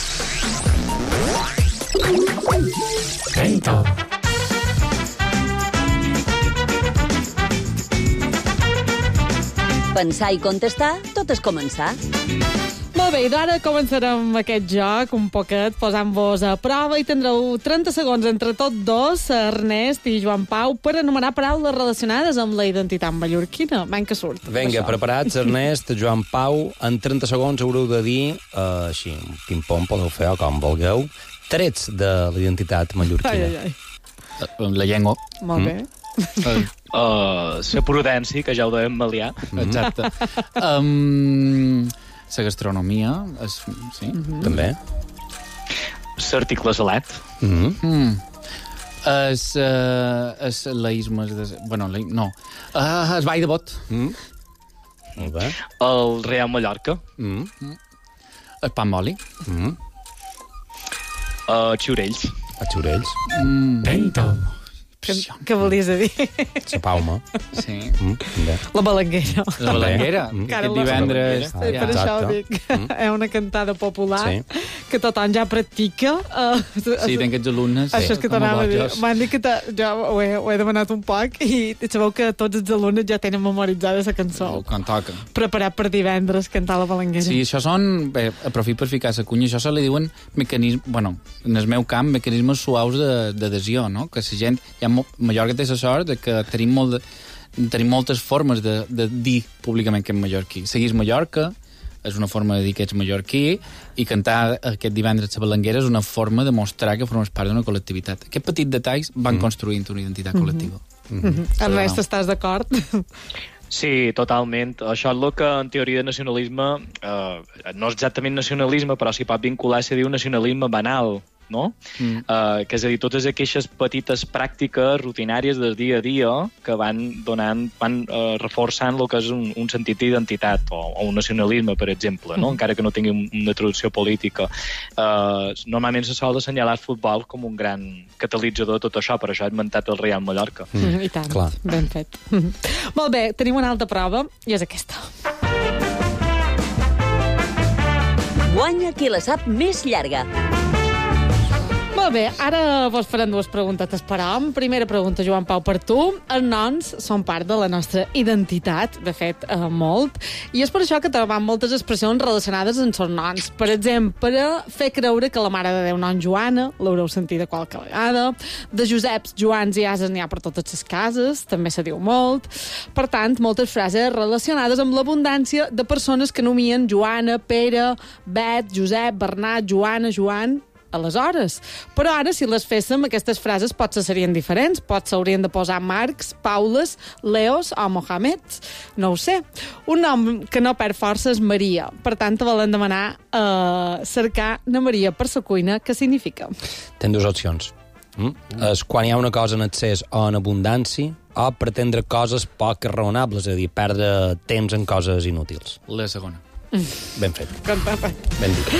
Gaito. Pensar i contestar, tot és començar. Molt bé, i d'ara començarem aquest joc un poquet posant-vos a prova i tindreu trenta segons entre tots dos, Ernest i Joan Pau, per anomenar paraules relacionades amb la identitat mallorquina. Venga, que surt. Vinga, preparats, Ernest, Joan Pau. En trenta segons haureu de dir, uh, així, un ping-pong, podeu fer o com vulgueu, trets de l'identitat mallorquina. Ai, ai, ai. La llengua. Molt bé. Mm. Uh, la prudència, que ja ho devem maliar. Exacte. um, la gastronomia, és, sí. Mm -hmm. També. L'article salat. Mm -hmm. mm. Es, uh, es laïsmes... De, bueno, la, no. Uh, es ball de bot. Mm. Molt bé. El Real Mallorca. Mm. El pa amb oli. Mm. Uh, xiurells. A xiurells? Mm. Vento. Què, què volies dir? La palma. Sí. Mm, la balanguera. La balanguera. Mm. Aquest divendres... Ah, per ja. això ho dic. Mm. És una cantada popular Sí. que tothom ja practica. Uh, Sí, tenc aquests alumnes. Això és que com t'anava a dir. bojos. M'han dit que te, jo ho he, ho he demanat un poc i sabeu que tots els alumnes ja tenen memoritzada la cançó. Quan toca. Preparat per divendres cantar la balanguera. Sí, això són... Bé, aprofit per ficar la cunya. Això se li diuen mecanismes... Bueno, en el meu camp, mecanismes suaus d'adhesió, no? Que la gent... Hi ha, Mallorca té la sort de que tenim, molt de, tenim moltes formes de, de dir públicament que és mallorquí. Seguís Mallorca és una forma de dir que ets mallorquí i cantar aquest divendres a Balanguera és una forma de mostrar que formes part d'una col·lectivitat. Aquests petits detalls van mm. construint una identitat Mhm. col·lectiva. Mm-hmm. Ernest, estàs d'acord? Sí, totalment. Això és el que en teoria de nacionalisme, eh, no exactament nacionalisme, però s'hi pot vincular, se diu nacionalisme banal, no? Mm. Uh, que és a dir, totes aquestes petites pràctiques rutinàries del dia a dia que van donant, van uh, reforçant el que és un, un sentit d'identitat o, o un nacionalisme, per exemple, no? Mm. Encara que no tingui una traducció política. Uh, normalment se sol assenyalar el futbol com un gran catalitzador de tot això, per això he esmentat el Real Mallorca. Mm. Mm, I tant, clar. Ben fet. Mm. Molt bé, tenim una altra prova i és aquesta. Guanya qui la sap més llarga. Molt bé, ara vos farem dues preguntes per hom. Primera pregunta, Joan Pau, per tu. Els noms són part de la nostra identitat, de fet, eh, molt, i és per això que trobam moltes expressions relacionades amb els noms. Per exemple, fer creure que la mare de Déu nom Joana, l'haureu sentit de qualque vegada. De Joseps, Joans i Ases n'hi ha per totes les cases, també se diu molt. Per tant, moltes frases relacionades amb l'abundància de persones que nomien Joana, Pere, Bet, Josep, Bernat, Joana, Joan... aleshores. Però ara, si les féssim, aquestes frases potser serien diferents. Potser haurien de posar Marcs, Paules, Leos o Mohameds. No ho sé. Un nom que no perd força és Maria. Per tant, te volen demanar eh, cercar na Maria per sa cuina. Què significa? Tens dues opcions. Mm? És quan hi ha una cosa en excés o en abundància, o pretendre coses poc raonables, és a dir, perdre temps en coses inútils. La segona. Ben fet. Ben dit.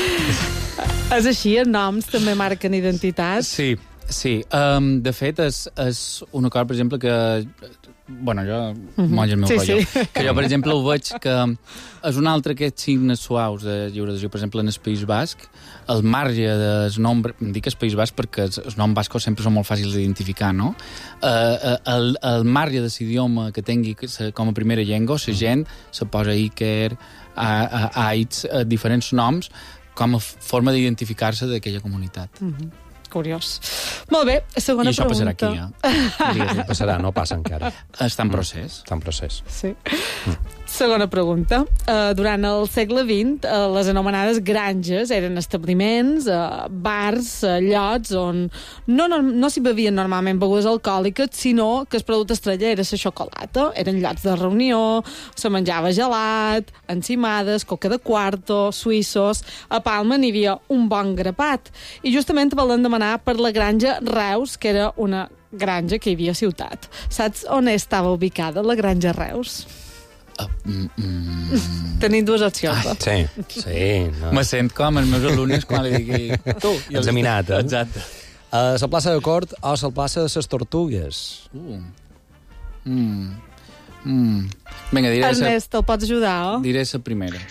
És així, els noms també marquen identitat? Sí, sí. Um, de fet, és, és una cosa, per exemple, que... Bueno, jo... Mhm. Moll el meu Sí, rotllo. sí. Que jo, per exemple, ho veig que és un altre d'aquests signes suaus de lliure adhesió. Per exemple, en el País Basc, el marge del nom... Dic el País Basc perquè els, els noms bascos sempre són molt fàcils d'identificar, no? Uh, el, el marge de l'idioma que tingui com a primera llengua, la gent se posa Iker, a, a, a, a diferents noms com a forma d'identificar-se d'aquella comunitat. Mm-hmm. Curiós. Molt bé, segona I això pregunta. passarà aquí, ja. Digues, passarà, no passa encara. Està en procés. Està en procés. Sí. Segona pregunta. Uh, durant el segle vint, uh, les anomenades granges eren establiments, uh, bars, uh, llots on no, no, no s'hi bevien normalment begudes alcohòliques, sinó que el producte estrella era la xocolata. Eren llocs de reunió, se menjava gelat, encimades, coca de quarto, suïssos. A Palma n'hi havia un bon grapat. I justament volen demanar per la granja Reus, que era una granja que hi havia a ciutat. Saps on estava ubicada la granja Reus? Uh, mm, mm. Tenim dues opcions. Ai, sí, sí. No. Me sent com els meus alumnes quan li digui... Tu, examinat, eh? Exacte. A la plaça de Cort o a la plaça de les Tortugues? Uh. Mm. Mm. Vinga, diré... Ernest, te'l pots ajudar, oh? Diré la primera.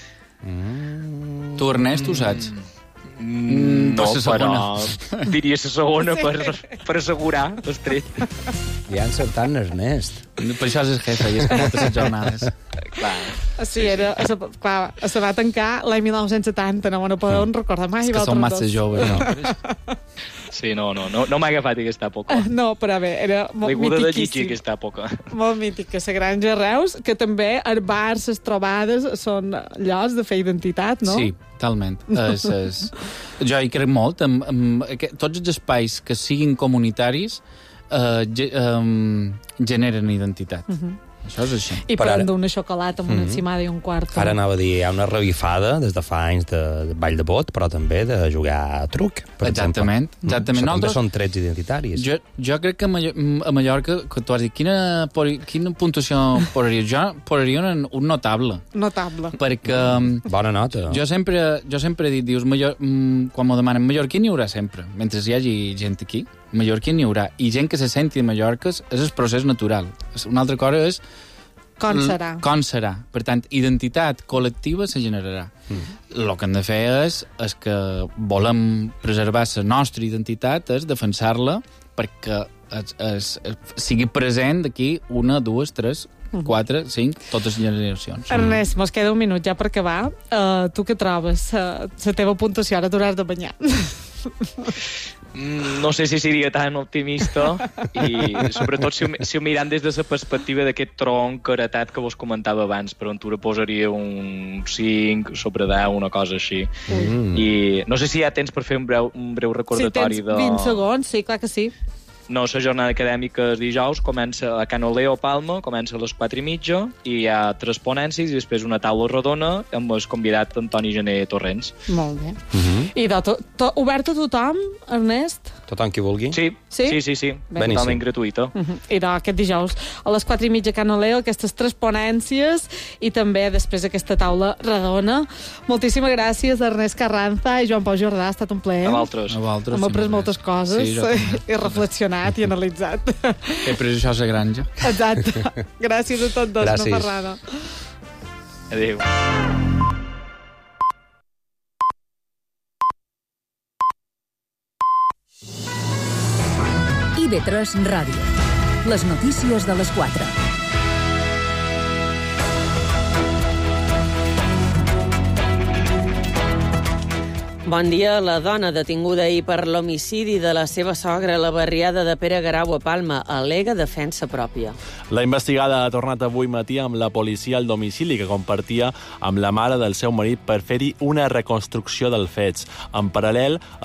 Mm. Tu, Ernest, ho saps? Mm, no, per però diria la segona sí. per, per assegurar l'estret. Ja encertant Ernest. Per això és el jefe, i és que moltes les jornades. Clar. Sí, era, se, clar, se va tancar l'any mil nou-cents setanta, no me no podem recordar mai. És que som massa joves, no? Sí, no, no, no, no m'ha agafat aquesta època. No, però bé, era molt L'iguda de mitiquíssim. Gigi aquesta època. Molt mítica, la granja Reus, que també els bars, les trobades, són llocs de fer identitat, no? Sí, talment. Es, es... Jo hi crec molt. Amb, amb aquest, tots els espais que siguin comunitaris eh, ge, um, generen identitat. Uh-huh. Això és així. I prendre una xocolata amb una encimada i un quart. Ara anava a dir, hi ha una revifada des de fa anys de, de ball de bot, però també de jugar a truc, per Exactament. exemple. Exactament. Això també Nosaltres... són trets identitaris. Jo, jo crec que a Mallorca, a Mallorca que tu has dit, quina, quina puntuació posaria? Jo posaria un, un notable. Notable. Perquè... Bona nota. Jo sempre, jo sempre he dit, dius, Mallor... quan m'ho demanen, mallorquí n'hi haurà sempre, mentre hi hagi gent aquí. Mallorquí n'hi haurà. I gent que se senti de Mallorca és el procés natural. Una altra cosa és com serà. Com serà. Per tant, identitat col·lectiva se generarà. Mm. El que hem de fer és, és que volem preservar la nostra identitat, és defensar-la perquè es, es, es, sigui present d'aquí una, dues, tres, quatre, cinc, totes les generacions. Ernest, mos queda un minut ja per acabar. Uh, tu què trobes? Uh, la teva puntuació, ara t'hauràs de banyar. No sé si seria tan optimista i sobretot si ho, si ho mirant des de la perspectiva d'aquest tronc heretat que vos comentava abans, per on tu posaria un cinc sobre deu, una cosa així. Mm. I no sé si hi ha temps per fer un breu, un breu recordatori. Si tens vint de... segons, sí, clar que sí. No, la jornada acadèmica és dijous, comença a Can Oleo, Palma, comença a les quatre i mitja, i hi ha tres ponències i després una taula rodona amb el convidat Antoni Gené Torrents. Molt bé. Uh -huh. I de to, to, obert a tothom, Ernest? Tothom qui vulgui? Sí, sí, sí, sí, sí. Totalment gratuïta. Uh -huh. I d'aquest dijous a les quatre i mitja Can Oleo, aquestes tres ponències i també després aquesta taula redona. Moltíssimes gràcies, Ernest Carranza i Joan Pau Jordà, ha estat un plaer. A vosaltres. A vosaltres. Hem après moltes coses sí, i reflexionat i analitzat. He pres això a la granja. Exacte. Gràcies a tots dos, Gràcies. no Ferrada. Adéu. I V tres Ràdio. Les notícies de les quatre. Bon dia. La dona detinguda ahir per l'homicidi de la seva sogra a la barriada de Pere Garau a Palma al·lega defensa pròpia. La investigada ha tornat avui matí amb la policia al domicili que compartia amb la mare del seu marit per fer-hi una reconstrucció dels fets. En paral·lel,